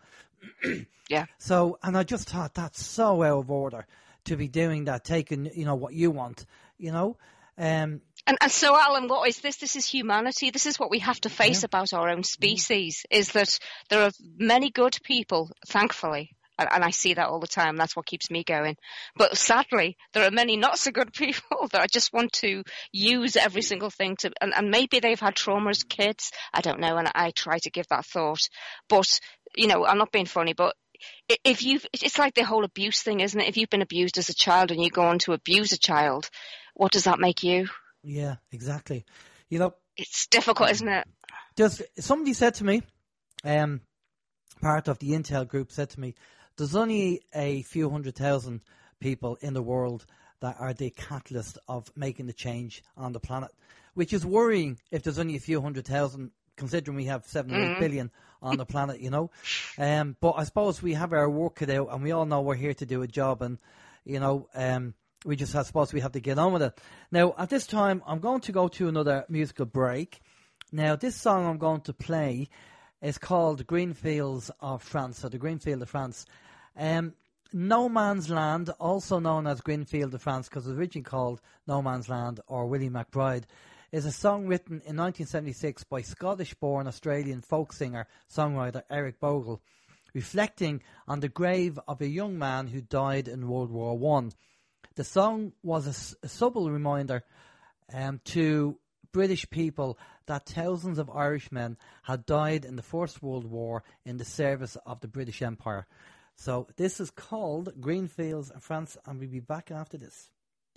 Yeah. So, and I just thought that's so out of order to be doing that, taking, you know, what you want, you know. Um, and, and so, Alan, what is this? This is humanity. This is what we have to face yeah. about our own species, mm. is that there are many good people, thankfully, and, and I see that all the time. That's what keeps me going. But sadly, there are many not so good people that I just want to use every single thing to, and, and maybe they've had trauma as kids. I don't know, and I try to give that thought. But, you know, I'm not being funny, but if you've, it's like the whole abuse thing, isn't it? If you've been abused as a child and you go on to abuse a child, what does that make you? Yeah, exactly. You know, it's difficult, isn't it? Just somebody said to me, um, part of the Intel group said to me, there's only a few hundred thousand people in the world that are the catalyst of making the change on the planet, which is worrying if there's only a few hundred thousand, considering we have seven or eight mm. billion on the planet, you know. Um, but I suppose we have our work cut out, and we all know we're here to do a job, and, you know, um, we just, I suppose we have to get on with it. Now, at this time, I'm going to go to another musical break. Now, this song I'm going to play is called Green Fields of France, or the Green Field of France. Um, No Man's Land, also known as Green Field of France, because it was originally called No Man's Land or Willie McBride, is a song written in nineteen seventy-six by Scottish-born Australian folk singer, songwriter Eric Bogle, reflecting on the grave of a young man who died in World War One. The song was a, a subtle reminder um, to British people that thousands of Irishmen had died in the First World War in the service of the British Empire. So this is called Green Fields of France, and we'll be back after this.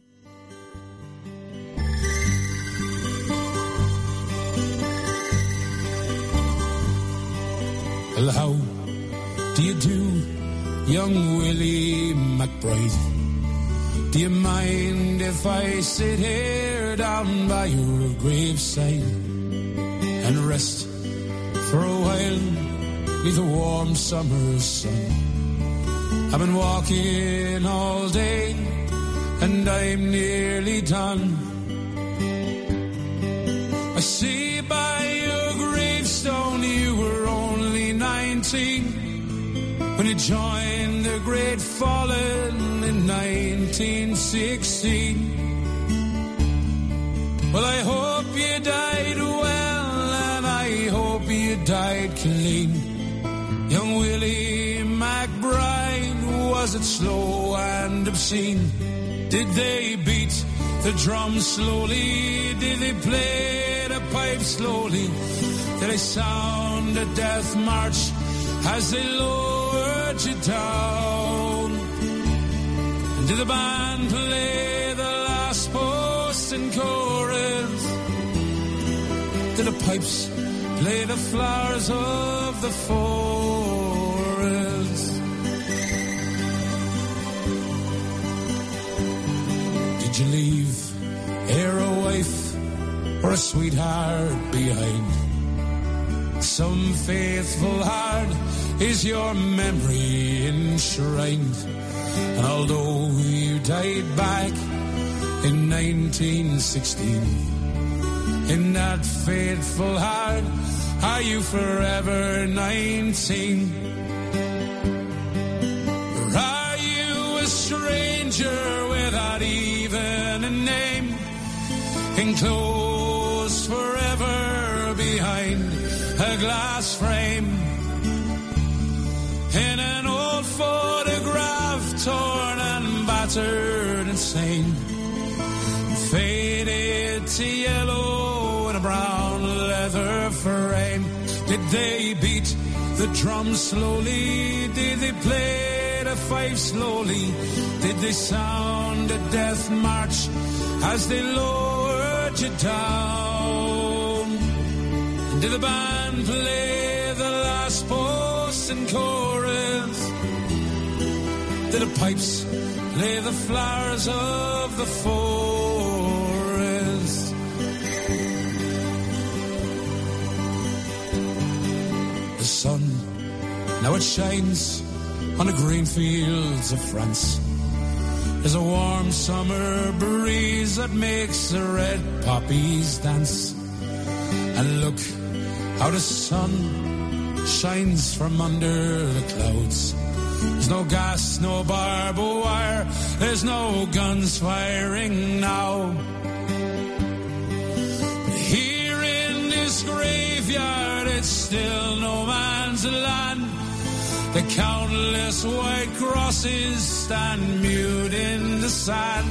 Well, how do you do, young Willie McBride? Do you mind if I sit here down by your graveside and rest for a while with a warm summer sun? I've been walking all day and I'm nearly done. I see by your gravestone you were only nineteen when you joined the Great Fallen in nineteen sixteen. Well, I hope you died well, and I hope you died clean. Young Willie McBride, was it slow and obscene? Did they beat the drum slowly? Did they play the pipe slowly? Did they sound a death march as they lowered you down? And did the band play the last post and chorus? Did the pipes play the flowers of the forest? Did you leave ere a wife or a sweetheart behind? Some faithful heart is your memory enshrined. And although you died back in nineteen sixteen, in that faithful heart are you forever nineteen? Or are you a stranger without even a name, enclosed forever behind a glass frame, in an old photograph, torn and battered and stained, faded to yellow in a brown leather frame? Did they beat the drum slowly? Did they play the fife slowly? Did they sound a death march as they lowered you down? Did the band play the last post and chorus? Did the pipes play the flowers of the forest? The sun, now it shines on the green fields of France. There's a warm summer breeze that makes the red poppies dance. And look how the sun shines from under the clouds. There's no gas, no barbed wire, there's no guns firing now. But here in this graveyard, it's still no man's land. The countless white crosses stand mute in the sand.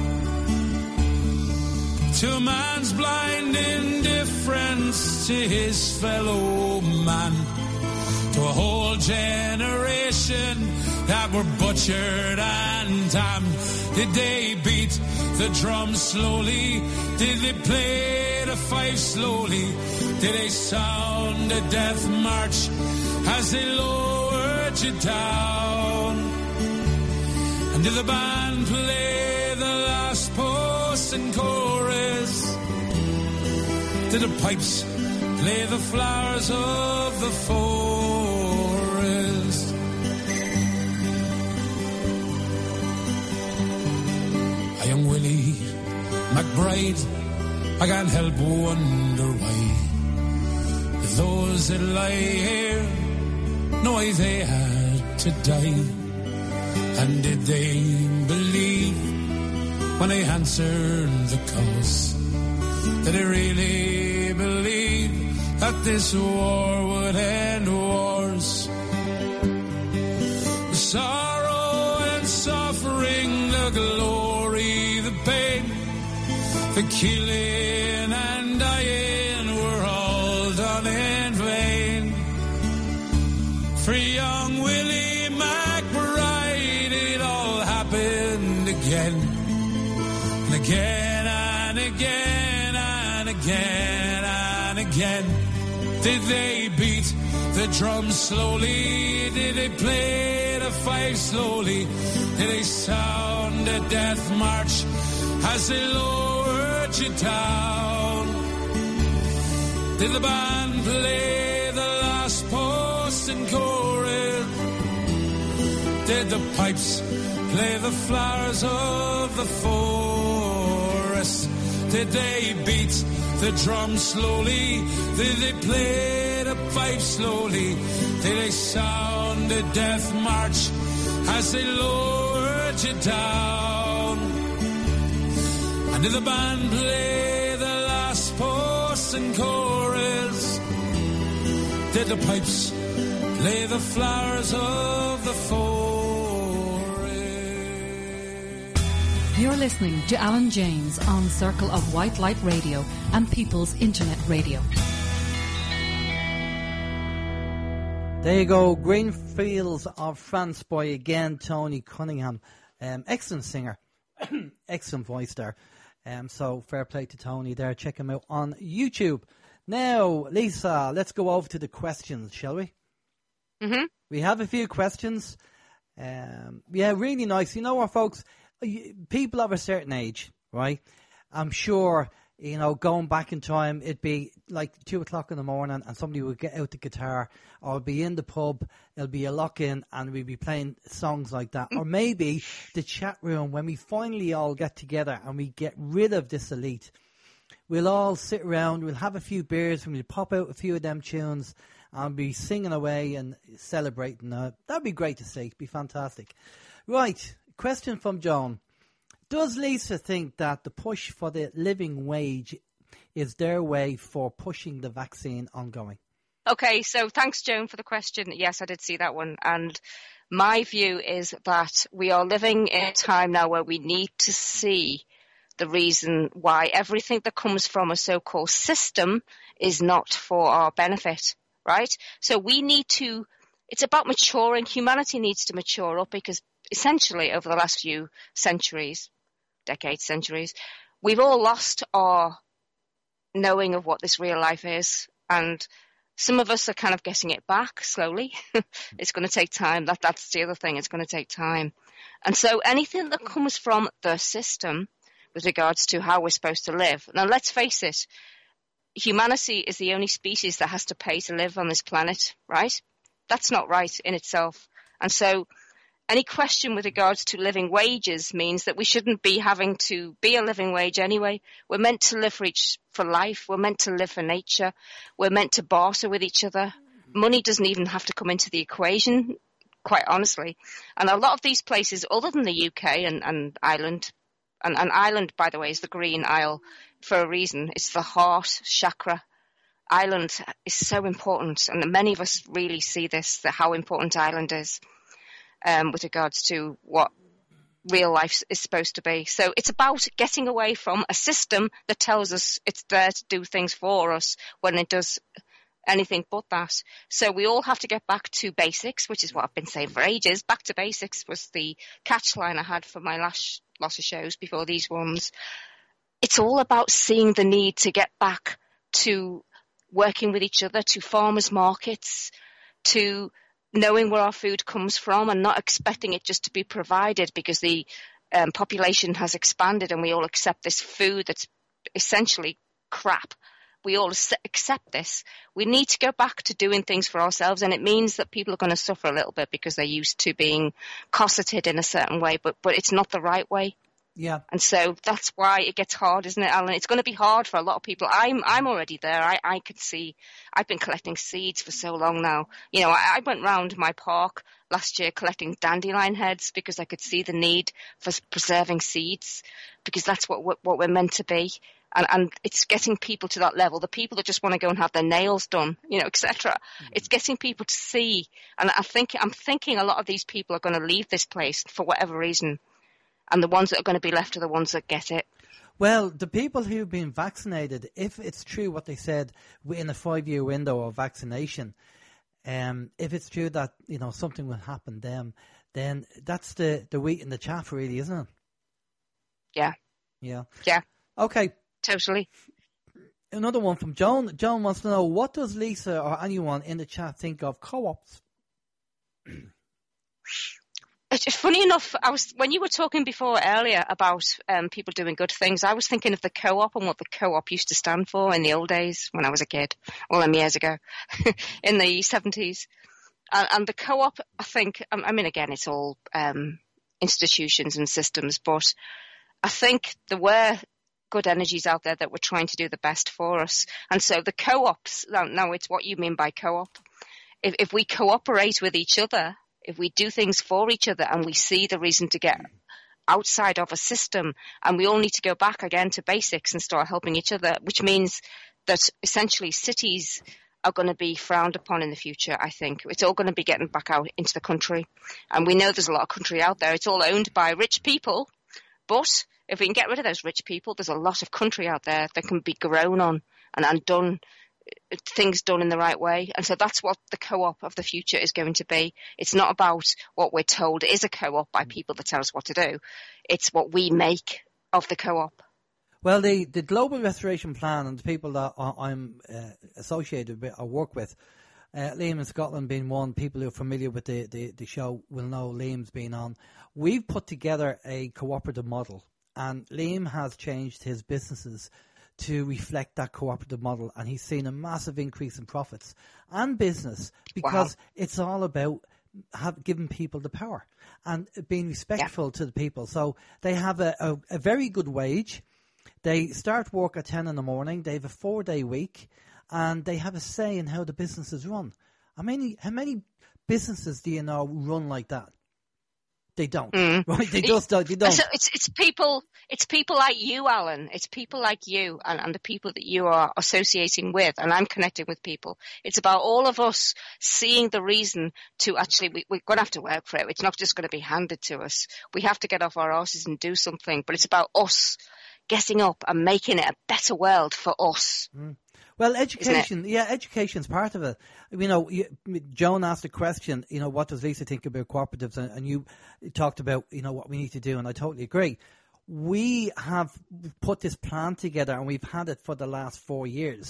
To man's blind indifference to his fellow man. To a whole generation that were butchered and damned. Did they beat the drum slowly? Did they play the fife slowly? Did they sound a death march as they lowered you down? And did the band play the last post and chorus? Did the pipes play the flowers of the forest? A young Willie McBride, I can't help wonder why those that lie here know why they had to die. And did they believe when they answered the calls? Did they really believe that this war would end wars? The sorrow and suffering, the glory, the pain, the killing and dying were all done in vain. For young Willie McBride, it all happened again and again and again and again and again. Did they beat the drum slowly? Did they play the fife slowly? Did they sound a death march as they lowered you down? Did the band play the last post and chorus? Did the pipes play the flowers of the forest? Did they beat the drum slowly? Did they play the pipe slowly? Did they sound a death march as they lowered you down? And did the band play the last post and chorus? Did the pipes play the flowers of the forest? You're listening to Alan James on Circle of White Light Radio and People's Internet Radio. There you go, Green Fields of France by again Tony Cunningham. Um, excellent singer, excellent voice there. Um, so fair play to Tony there. Check him out on YouTube. Now, Lisa, let's go over to the questions, shall we? Mm-hmm. We have a few questions. Um, yeah, really nice. You know what, folks? People of a certain age, right? I'm sure, you know, going back in time, it'd be like two o'clock in the morning and somebody would get out the guitar or be in the pub, it'll be a lock-in and we'd be playing songs like that. Or maybe the chat room, when we finally all get together and we get rid of this elite, we'll all sit around, we'll have a few beers and we'll pop out a few of them tunes and be singing away and celebrating. Uh, that'd be great to see. It'd be fantastic. Right. Question from John. Does Lisa think that the push for the living wage is their way for pushing the vaccine ongoing? Okay, so thanks, Joan, for the question. Yes, I did see that one. And my view is that we are living in a time now where we need to see the reason why everything that comes from a so-called system is not for our benefit, right? So we need to, it's about maturing. Humanity needs to mature up because essentially over the last few centuries, decades, centuries, we've all lost our knowing of what this real life is. And Some of us are kind of getting it back slowly. It's going to take time. That That's the other thing. It's going to take time. And so anything that comes from the system with regards to how we're supposed to live. Now, let's face it, humanity is the only species that has to pay to live on this planet, right? That's not right in itself. And so any question with regards to living wages means that we shouldn't be having to be a living wage anyway. We're meant to live for each, for life. We're meant to live for nature. We're meant to barter with each other. Money doesn't even have to come into the equation, quite honestly. And a lot of these places, other than the U K and, and Ireland, and, and Ireland, by the way, is the green isle for a reason. It's the heart chakra. Ireland is so important, and many of us really see this, that how important Ireland is. Um, with regards to what real life is supposed to be. So it's about getting away from a system that tells us it's there to do things for us when it does anything but that. So we all have to get back to basics, which is what I've been saying for ages. Back to basics was the catch line I had for my last lot of shows before these ones. It's all about seeing the need to get back to working with each other, to farmers markets, to knowing where our food comes from and not expecting it just to be provided because the um, population has expanded and we all accept this food that's essentially crap. We all accept this. We need to go back to doing things for ourselves, and it means that people are going to suffer a little bit because they're used to being cosseted in a certain way, but, but it's not the right way. Yeah. And so that's why it gets hard, isn't it, Alan? It's going to be hard for a lot of people. I'm I'm already there. I, I could see. I've been collecting seeds for so long now. You know, I, I went round my park last year collecting dandelion heads because I could see the need for preserving seeds, because that's what what, what we're meant to be. And, and it's getting people to that level. The people that just want to go and have their nails done, you know, et cetera. Mm-hmm. It's getting people to see. And I think I'm thinking a lot of these people are going to leave this place for whatever reason. And the ones that are going to be left are the ones that get it. Well, the people who've been vaccinated, if it's true what they said in a five-year window of vaccination, um, if it's true that, you know, something will happen then, then that's the, the wheat and the chaff, really, isn't it? Yeah. Yeah. Yeah. Okay. Totally. Another one from Joan. Joan wants to know, what does Lisa or anyone in the chat think of co-ops? It's funny enough, I was when you were talking before earlier about um, people doing good things, I was thinking of the co-op and what the co-op used to stand for in the old days when I was a kid, all them years ago, in the seventies. And, and the co-op, I think, I mean, again, it's all um, institutions and systems, but I think there were good energies out there that were trying to do the best for us. And so the co-ops, now, now it's what you mean by co-op. If, if we cooperate with each other, if we do things for each other and we see the reason to get outside of a system, and we all need to go back again to basics and start helping each other, which means that essentially cities are going to be frowned upon in the future, I think. It's all going to be getting back out into the country. And we know there's a lot of country out there. It's all owned by rich people. But if we can get rid of those rich people, there's a lot of country out there that can be grown on and, and done things done in the right way. And so that's what the co-op of the future is going to be. It's not about what we're told is a co-op by people that tell us what to do. It's what we make of the co-op. Well, the, the Global Restoration Plan and the people that I'm uh, associated with or work with, uh, Liam in Scotland being one, people who are familiar with the, the, the show will know Liam's been on. We've put together a cooperative model, and Liam has changed his businesses to reflect that cooperative model, and he's seen a massive increase in profits and business because wow. it's all about have, giving people the power and being respectful yeah. to the people. So they have a, a, a very good wage. They start work at ten in the morning. They have a four-day week, and they have a say in how the business is run. How many, how many businesses do you know run like that? They don't, mm. right? They just don't. They don't. So it's it's people. It's people like you, Alan. It's people like you, and, and the people that you are associating with. And I'm connecting with people. It's about all of us seeing the reason to actually. We, we're going to have to work for it. It's not just going to be handed to us. We have to get off our arses and do something. But it's about us getting up and making it a better world for us. Mm. Well, education, yeah, education's part of it. You know, you, Joan asked a question, you know, what does Lisa think about cooperatives? And, and you talked about, you know, what we need to do, and I totally agree. We have put this plan together, and we've had it for the last four years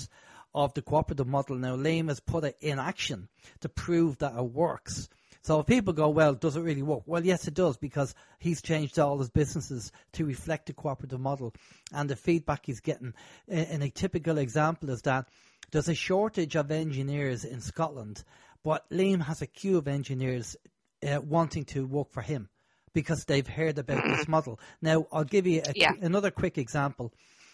of the cooperative model. Now, Liam has put it in action to prove that it works. So if people go, well, does it really work? Well, yes, it does, because he's changed all his businesses to reflect the cooperative model. And the feedback he's getting, in a typical example, is that there's a shortage of engineers in Scotland, but Liam has a queue of engineers uh, wanting to work for him because they've heard about this model. Now, I'll give you a, yeah. another quick example.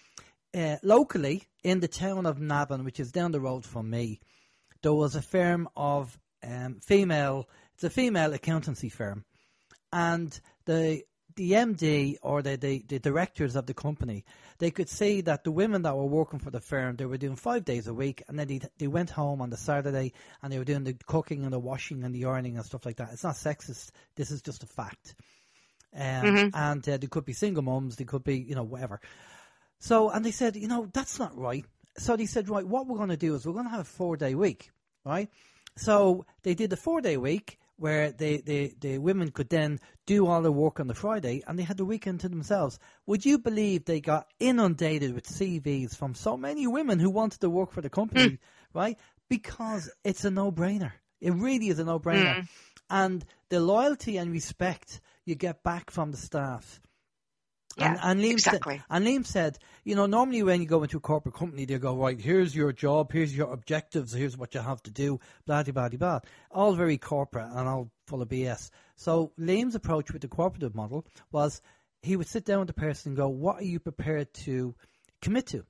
Uh, locally, in the town of Navan, which is down the road from me, there was a firm of um, female, it's a female accountancy firm, and the the M D or the, the, the directors of the company, they could see that the women that were working for the firm, they were doing five days a week, and then they, they went home on the Saturday and they were doing the cooking and the washing and the ironing and stuff like that. It's not sexist. This is just a fact. Um, mm-hmm. And uh, they could be single mums, they could be, you know, whatever. So, and they said, you know, that's not right. So they said, right, what we're going to do is we're going to have a four-day week, right? So they did the four-day week where they, they, the women could then do all their work on the Friday and they had the weekend to themselves. Would you believe they got inundated with C Vs from so many women who wanted to work for the company, mm. right? Because it's a no-brainer. It really is a no-brainer. Mm. And the loyalty and respect you get back from the staff. Yeah, and, and Liam exactly. Said, and Liam said, you know, normally when you go into a corporate company, they go, right, here's your job, here's your objectives, here's what you have to do, blah, blah, blah, blah. All very corporate and all full of B S. So Liam's approach with the cooperative model was he would sit down with the person and go, what are you prepared to commit to?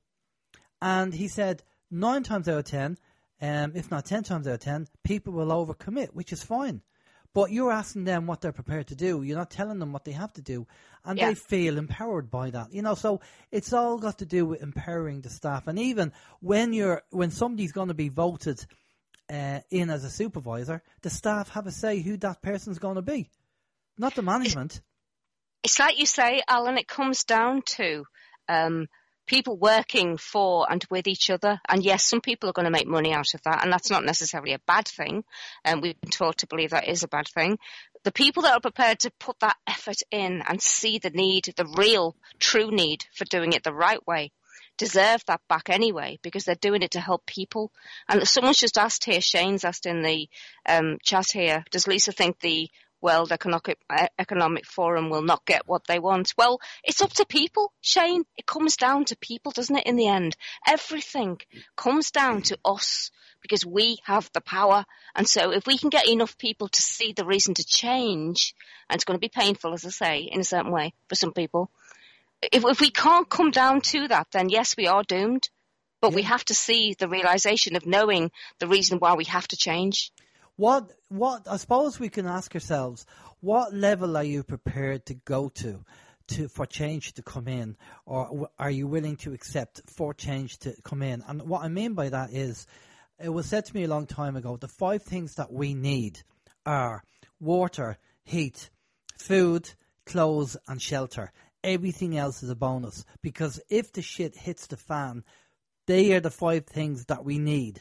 And he said, nine times out of ten, um, if not ten times out of ten, people will overcommit, which is fine. But you're asking them what they're prepared to do. You're not telling them what they have to do. And yeah. they feel empowered by that. You know, so it's all got to do with empowering the staff. And even when you're when somebody's going to be voted uh, in as a supervisor, the staff have a say who that person's going to be, not the management. It's, it's like you say, Alan, it comes down to um, people working for and with each other. And yes, some people are going to make money out of that, and that's not necessarily a bad thing. And we've been taught to believe that is a bad thing. The people that are prepared to put that effort in and see the need, the real, true need for doing it the right way, deserve that back anyway, because they're doing it to help people. And someone's just asked here, Shane's asked in the um, chat here, does Lisa think the World Economic, Economic Forum will not get what they want? Well, it's up to people, Shane. It comes down to people, doesn't it, in the end? Everything comes down to us because we have the power. And so if we can get enough people to see the reason to change, and it's going to be painful, as I say, in a certain way for some people, if, if we can't come down to that, then yes, we are doomed. But yeah. we have to see the realization of knowing the reason why we have to change. What, what, I suppose we can ask ourselves, what level are you prepared to go to, to, for change to come in? Or are you willing to accept for change to come in? And what I mean by that is, it was said to me a long time ago, the five things that we need are water, heat, food, clothes, and shelter. Everything else is a bonus. Because if the shit hits the fan, they are the five things that we need.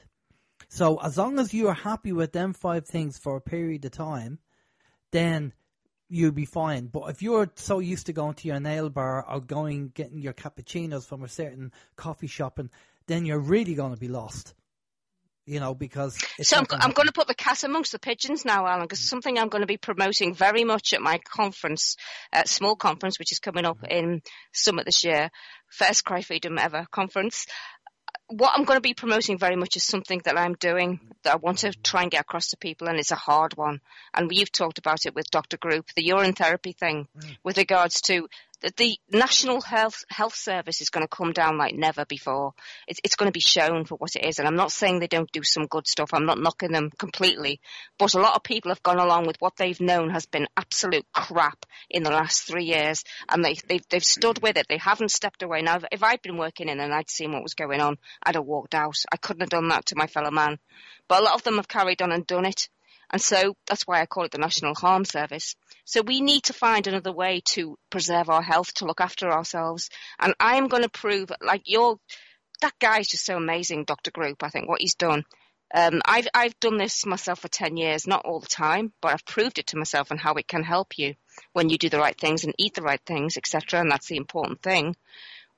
So as long as you are happy with them five things for a period of time, then you'll be fine. But if you're so used to going to your nail bar or going getting your cappuccinos from a certain coffee shop, and then you're really going to be lost. You know, because it's so I'm, I'm going to put the cat amongst the pigeons now, Alan, because it's something I'm going to be promoting very much at my conference, uh, small conference, which is coming up in summer this year, first Cry Freedom ever conference. What I'm going to be promoting very much is something that I'm doing that I want to try and get across to people, and it's a hard one. And you've talked about it with Doctor Group, the urine therapy thing, mm. with regards to the, the National Health Health Service is going to come down like never before. It's, it's going to be shown for what it is. And I'm not saying they don't do some good stuff. I'm not knocking them completely. But a lot of people have gone along with what they've known has been absolute crap in the last three years. And they, they've, they've stood with it. They haven't stepped away. Now, if I'd been working in and I'd seen what was going on, I'd have walked out. I couldn't have done that to my fellow man. But a lot of them have carried on and done it. And so that's why I call it the National Harm Service. So we need to find another way to preserve our health, to look after ourselves. And I'm going to prove, like you're, that guy's just so amazing, Doctor Group, I think, what he's done. Um, I've, I've done this myself for ten years, not all the time, but I've proved it to myself and how it can help you when you do the right things and eat the right things, et cetera. And that's the important thing.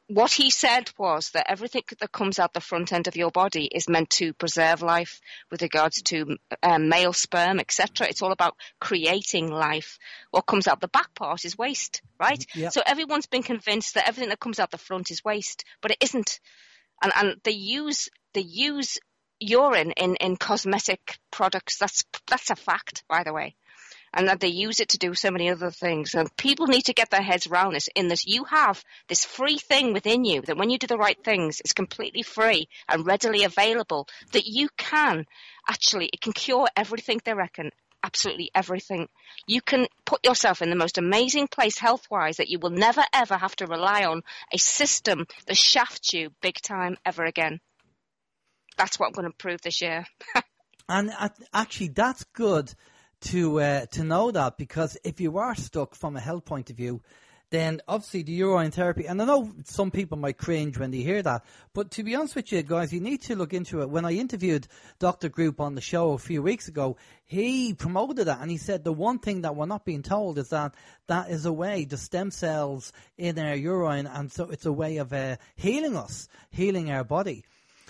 what he said was that everything that comes out the front end of your body is meant to preserve life with regards to um, male sperm, et cetera. It's all about creating life. What comes out the back part is waste, right? Yep. So everyone's been convinced that everything that comes out the front is waste, but it isn't. And and they use they use urine in, in cosmetic products. That's that's a fact, by the way. And that they use it to do so many other things. And people need to get their heads around this, in this. You have this free thing within you that when you do the right things, it's completely free and readily available, that you can actually, it can cure everything, they reckon, absolutely everything. You can put yourself in the most amazing place health-wise that you will never, ever have to rely on a system that shafts you big time ever again. That's what I'm going to prove this year. And uh, actually, that's good to uh, to know that, because if you are stuck from a health point of view, then obviously the urine therapy, and I know some people might cringe when they hear that, but to be honest with you guys, you need to look into it. When I interviewed Doctor Group on the show a few weeks ago, he promoted that, and he said the one thing that we're not being told is that that is a way, the stem cells in our urine, and so it's a way of uh, healing us, healing our body.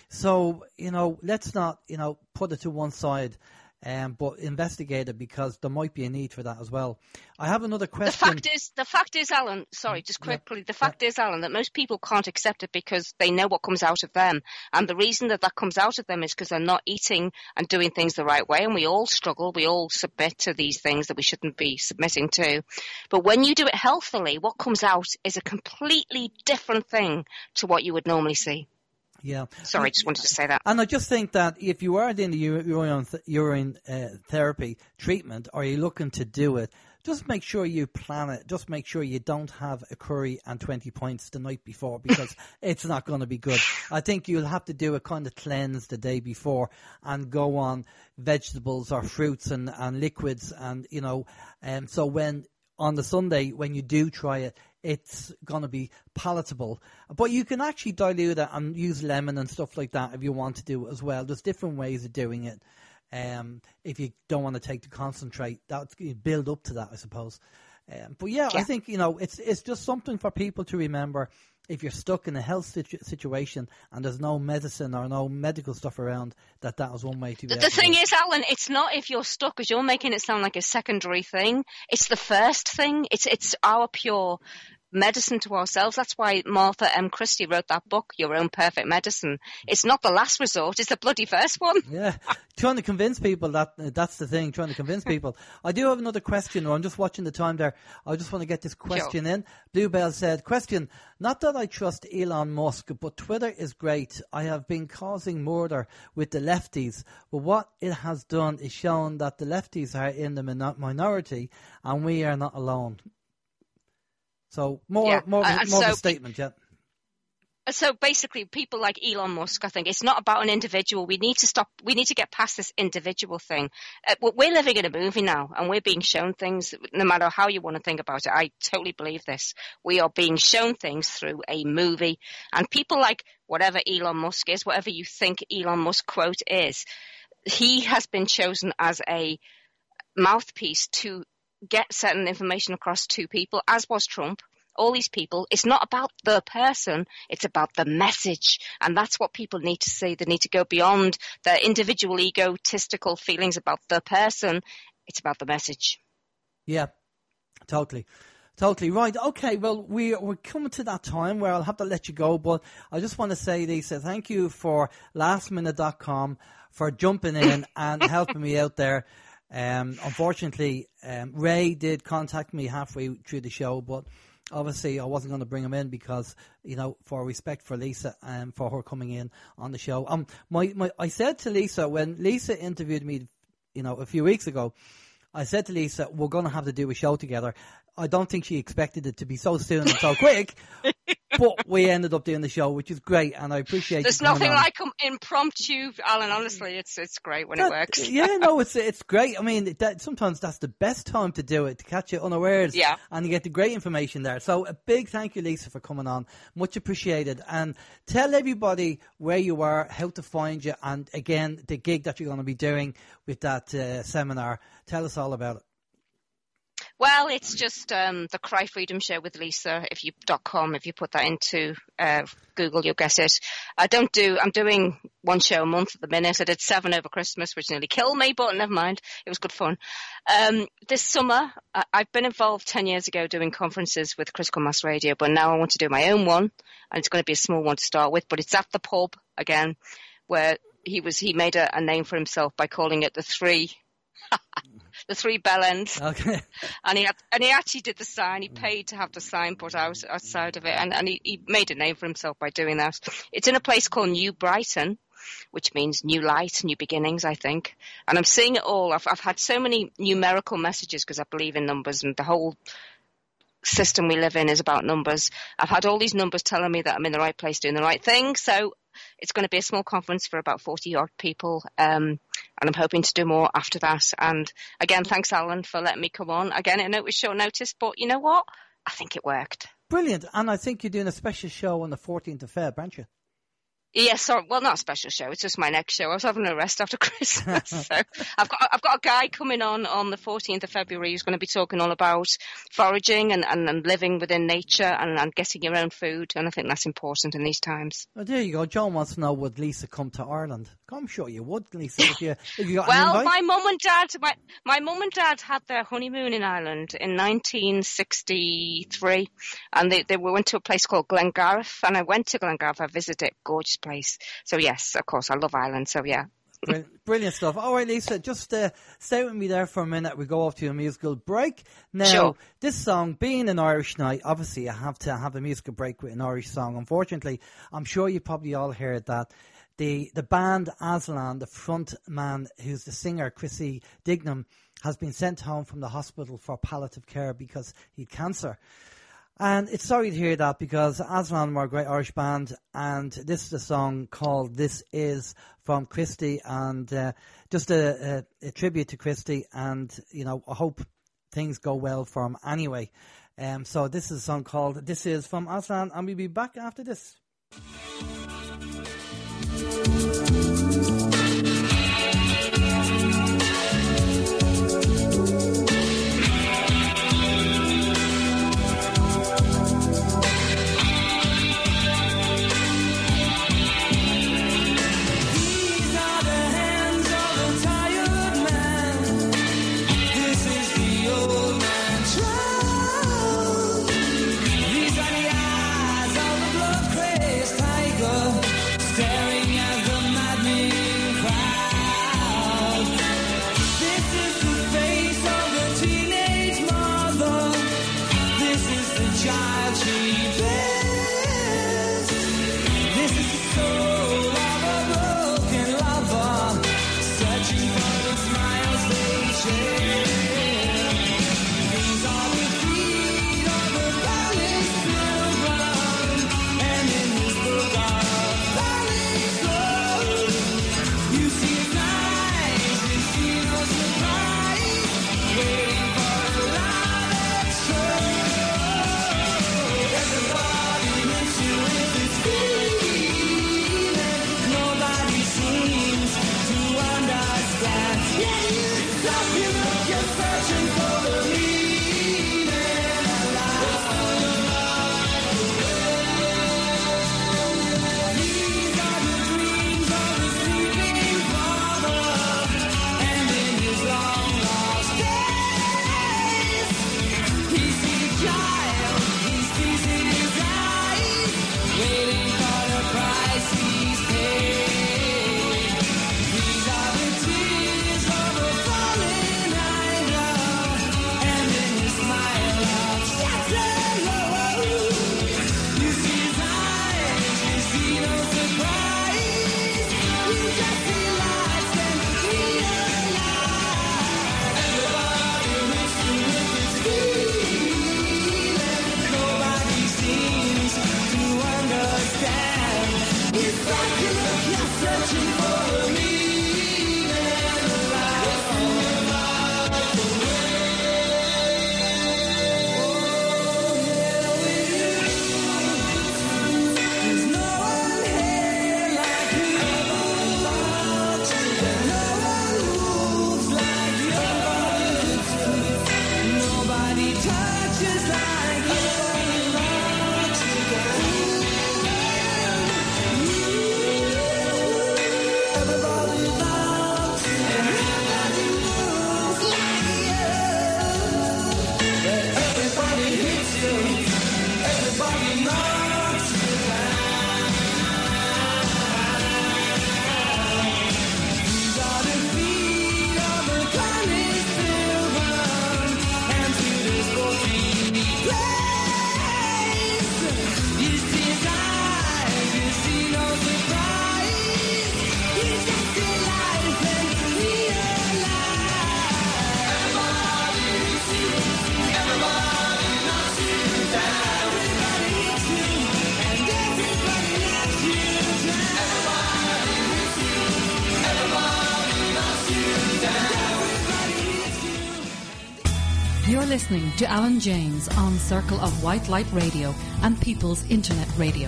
So, you know, let's not, you know, put it to one side. Um, but investigate it, because there might be a need for that as well. I have another question. The fact is, the fact is, Alan, sorry, just quickly, yeah. the fact yeah. is, Alan, that most people can't accept it because they know what comes out of them. And the reason that that comes out of them is because they're not eating and doing things the right way. And we all struggle. We all submit to these things that we shouldn't be submitting to. But when you do it healthily, what comes out is a completely different thing to what you would normally see. Yeah. Sorry, I just wanted to say that. And I just think that if you are doing the urine, urine uh, therapy treatment, or you're looking to do it, just make sure you plan it. Just make sure you don't have a curry and twenty pints the night before, because it's not going to be good. I think you'll have to do a kind of cleanse the day before and go on vegetables or fruits and, and liquids. And, you know, um, so when on the Sunday, when you do try it, it's going to be palatable. But you can actually dilute it and use lemon and stuff like that if you want to do it as well. There's different ways of doing it. Um, if you don't want to take the concentrate, that's build up to that, I suppose. Um, but yeah, yeah, I think, you know, it's it's just something for people to remember. If you're stuck in a health situ- situation and there's no medicine or no medical stuff around, that that was one way to be The, able the to thing do it. is, Alan, it's not if you're stuck, because you're making it sound like a secondary thing. It's the first thing. It's it's our pure medicine to ourselves. That's why Martha M. Christie wrote that book, Your Own Perfect Medicine. It's not the last resort, it's the bloody first one. Yeah, trying to convince people that uh, that's the thing, trying to convince people. I do have another question. I'm just watching the time there. I just want to get this question sure. in. Bluebell said, question, not that I trust Elon Musk, but Twitter is great. I have been causing murder with the lefties, but what it has done is shown that the lefties are in the min- minority and we are not alone. So more, yeah. more, uh, more so, of a statement, yeah. So basically, people like Elon Musk, I think, it's not about an individual. We need to stop. We need to get past this individual thing. Uh, we're living in a movie now, and we're being shown things, no matter how you want to think about it. I totally believe this. We are being shown things through a movie. And people like whatever Elon Musk is, whatever you think Elon Musk quote is, he has been chosen as a mouthpiece to get certain information across to people, as was Trump. All these people, it's not about the person, it's about the message. And that's what people need to see. They need to go beyond their individual egotistical feelings about the person. It's about the message. Yeah, totally. Totally right. Okay, well, we, we're coming to that time where I'll have to let you go, but I just want to say, Lisa, thank you for last minute dot com for jumping in and helping me out there. Um, unfortunately, um, Ray did contact me halfway through the show, but obviously I wasn't going to bring him in because, you know, for respect for Lisa and for her coming in on the show. Um, my, my, I said to Lisa, when Lisa interviewed me, you know, a few weeks ago, I said to Lisa, we're going to have to do a show together. I don't think she expected it to be so soon and so quick, but we ended up doing the show, which is great, and I appreciate it. There's nothing on. like um, impromptu, Alan, honestly. It's it's great when that, it works. Yeah, no, it's it's great. I mean, that, sometimes that's the best time to do it, to catch you unawares, yeah. and you get the great information there. So a big thank you, Lisa, for coming on. Much appreciated. And tell everybody where you are, how to find you, and again, the gig that you're going to be doing with that uh, seminar. Tell us all about it. Well, it's just um, the Cry Freedom Show with Lisa. If you dot com, if you put that into uh, Google, you'll get it. I don't do. I'm doing one show a month at the minute. I did seven over Christmas, which nearly killed me, but never mind. It was good fun. Um, this summer, I, I've been involved ten years ago doing conferences with Critical Mass Radio, but now I want to do my own one, and it's going to be a small one to start with. But it's at the pub again, where he was. He made a, a name for himself by calling it the Three. The Three Bell Ends. Okay. And he had, and he actually did the sign. He paid to have the sign put out outside of it, and, and he, he made a name for himself by doing that. It's in a place called New Brighton, which means new light, new beginnings, I think. And I'm seeing it all. I've, I've had so many numerical messages because I believe in numbers, and the whole system we live in is about numbers. I've had all these numbers telling me that I'm in the right place doing the right thing. So it's going to be a small conference for about forty odd people. Um, and I'm hoping to do more after that. And again, thanks, Alan, for letting me come on. Again, I know it was short notice, but you know what? I think it worked. Brilliant. And I think you're doing a special show on the fourteenth of February, aren't you? Yes, or, well, not a special show. It's just my next show. I was having a rest after Christmas, so I've got I've got a guy coming on on the fourteenth of February who's going to be talking all about foraging and, and, and living within nature and, and getting your own food, and I think that's important in these times. Well, there you go. John wants to know, would Lisa come to Ireland? I'm sure you would, Lisa, if you, if you got an Well, invite. my mum and dad, my my mum and dad had their honeymoon in Ireland in nineteen sixty-three, and they they went to a place called Glengarriff, and I went to Glengarriff. I visited it, gorgeous place. So yes, of course, I love Ireland. So yeah. Brilliant stuff. All right, Lisa, just uh, stay with me there for a minute. We go off to a musical break. Now, sure. This song, being an Irish night, obviously I have to have a musical break with an Irish song. Unfortunately, I'm sure you probably all heard that the the band Aslan, the front man, who's the singer, Chrissy Dignam, has been sent home from the hospital for palliative care because he had cancer. And it's sorry to hear that because Aslan were a great Irish band, and this is a song called This Is from Christy, and uh, just a, a, a tribute to Christy, and, you know, I hope things go well for him anyway. Um, so this is a song called This Is from Aslan, and we'll be back after this. Everybody listening to Alan James on Circle of White Light Radio and People's Internet Radio.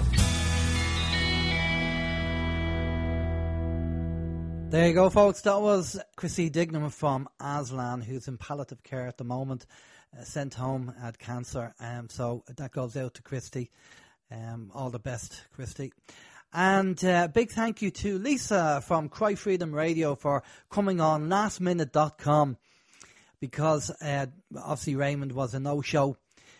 There you go, folks. That was Chrissy Dignam from Aslan, who's in palliative care at the moment, uh, sent home, had cancer. Um, so that goes out to Christy. Um, all the best, Christy. And uh, big thank you to Lisa from Cry Freedom Radio for coming on last minute dot com, because uh, obviously Raymond was a no-show.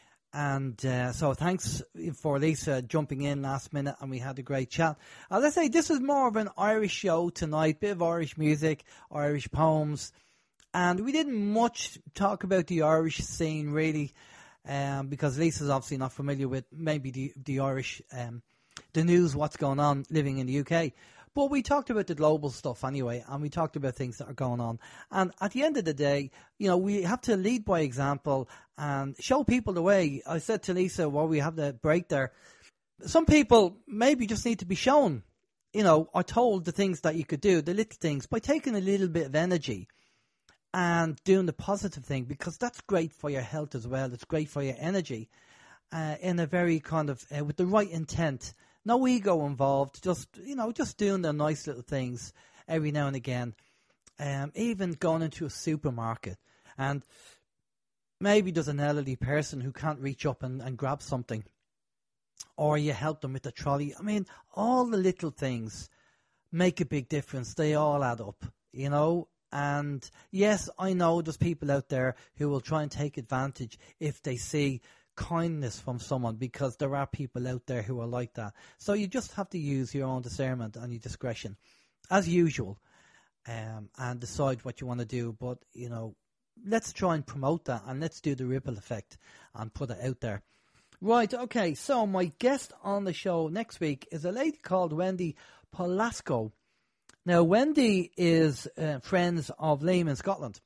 And uh, so thanks for Lisa jumping in last minute, and we had a great chat. Uh, let's say this is more of an Irish show tonight, bit of Irish music, Irish poems. And we didn't much talk about the Irish scene, really, um, because Lisa's obviously not familiar with maybe the, the Irish, um, the news, what's going on living in the U K. But we talked about the global stuff anyway, and we talked about things that are going on. And at the end of the day, you know, we have to lead by example and show people the way. I said to Lisa while we have the break there, some people maybe just need to be shown, you know, or told the things that you could do, the little things, by taking a little bit of energy and doing the positive thing, because that's great for your health as well. It's great for your energy uh, in a very kind of, uh, with the right intent. No ego involved, just, you know, just doing the nice little things every now and again. Um, even going into a supermarket and maybe there's an elderly person who can't reach up and, and grab something, or you help them with the trolley. I mean, all the little things make a big difference. They all add up, you know. And yes, I know there's people out there who will try and take advantage if they see kindness from someone, because there are people out there who are like that. So you just have to use your own discernment and your discretion as usual, um, and decide what you want to do. But, you know, let's try and promote that, and let's do the ripple effect and put it out there. Right, okay, so my guest on the show next week is a lady called Wendy Polasco. Now, Wendy is uh, friends of Liam in Scotland.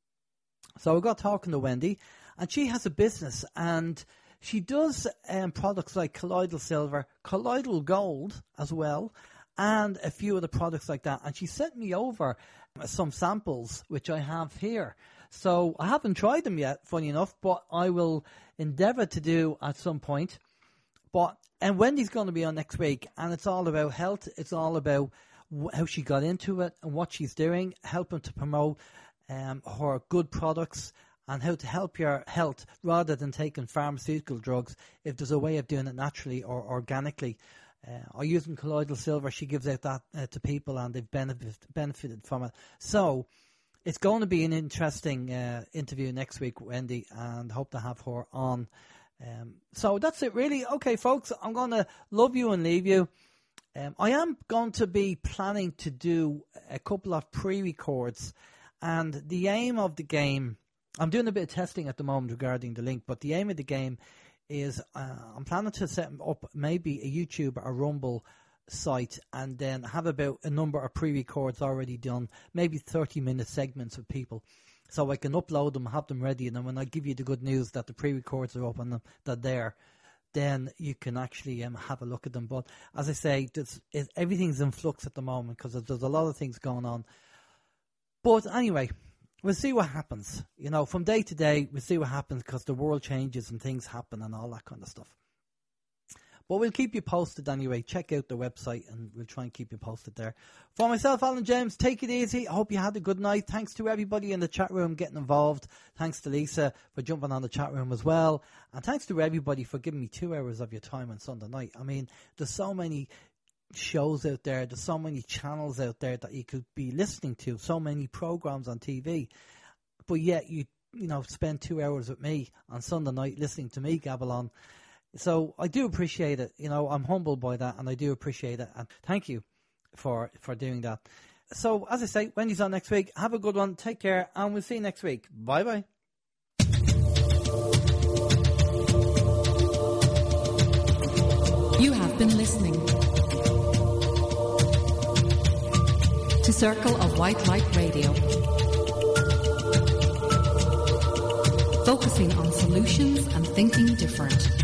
So I got talking to Wendy, and she has a business, and she does um, products like Colloidal Silver, Colloidal Gold as well, and a few other products like that. And she sent me over some samples, which I have here. So I haven't tried them yet, funny enough, but I will endeavour to do at some point. But and Wendy's going to be on next week, and it's all about health. It's all about how she got into it and what she's doing, helping to promote um, her good products, and how to help your health rather than taking pharmaceutical drugs, if there's a way of doing it naturally or organically. Uh, or using Colloidal Silver, she gives out that uh, to people, and they've benefit, benefited from it. So it's going to be an interesting uh, interview next week, Wendy, and hope to have her on. Um, so that's it, really. Okay, folks, I'm going to love you and leave you. Um, I am going to be planning to do a couple of pre-records, and the aim of the game, I'm doing a bit of testing at the moment regarding the link, but the aim of the game is uh, I'm planning to set up maybe a YouTube or Rumble site, and then have about a number of pre-records already done, maybe thirty minute segments of people, so I can upload them, have them ready, and then when I give you the good news that the pre-records are up and they're there, then you can actually um, have a look at them. But as I say, this is, everything's in flux at the moment, because there's a lot of things going on. But anyway, we'll see what happens. You know, from day to day, we'll see what happens, because the world changes and things happen and all that kind of stuff. But we'll keep you posted anyway. Check out the website and we'll try and keep you posted there. For myself, Alan James, take it easy. I hope you had a good night. Thanks to everybody in the chat room getting involved. Thanks to Lisa for jumping on the chat room as well. And thanks to everybody for giving me two hours of your time on Sunday night. I mean, there's so many shows out there. There's so many channels out there that you could be listening to. So many programs on T V. But yet you, you know, spend two hours with me on Sunday night listening to me gabble on. So I do appreciate it. You know, I'm humbled by that, and I do appreciate it. And thank you for for doing that. So, as I say, Wendy's on next week. Have a good one. Take care, and we'll see you next week. Bye-bye. You have been listening to Circle of White Light Radio, focusing on solutions and thinking different.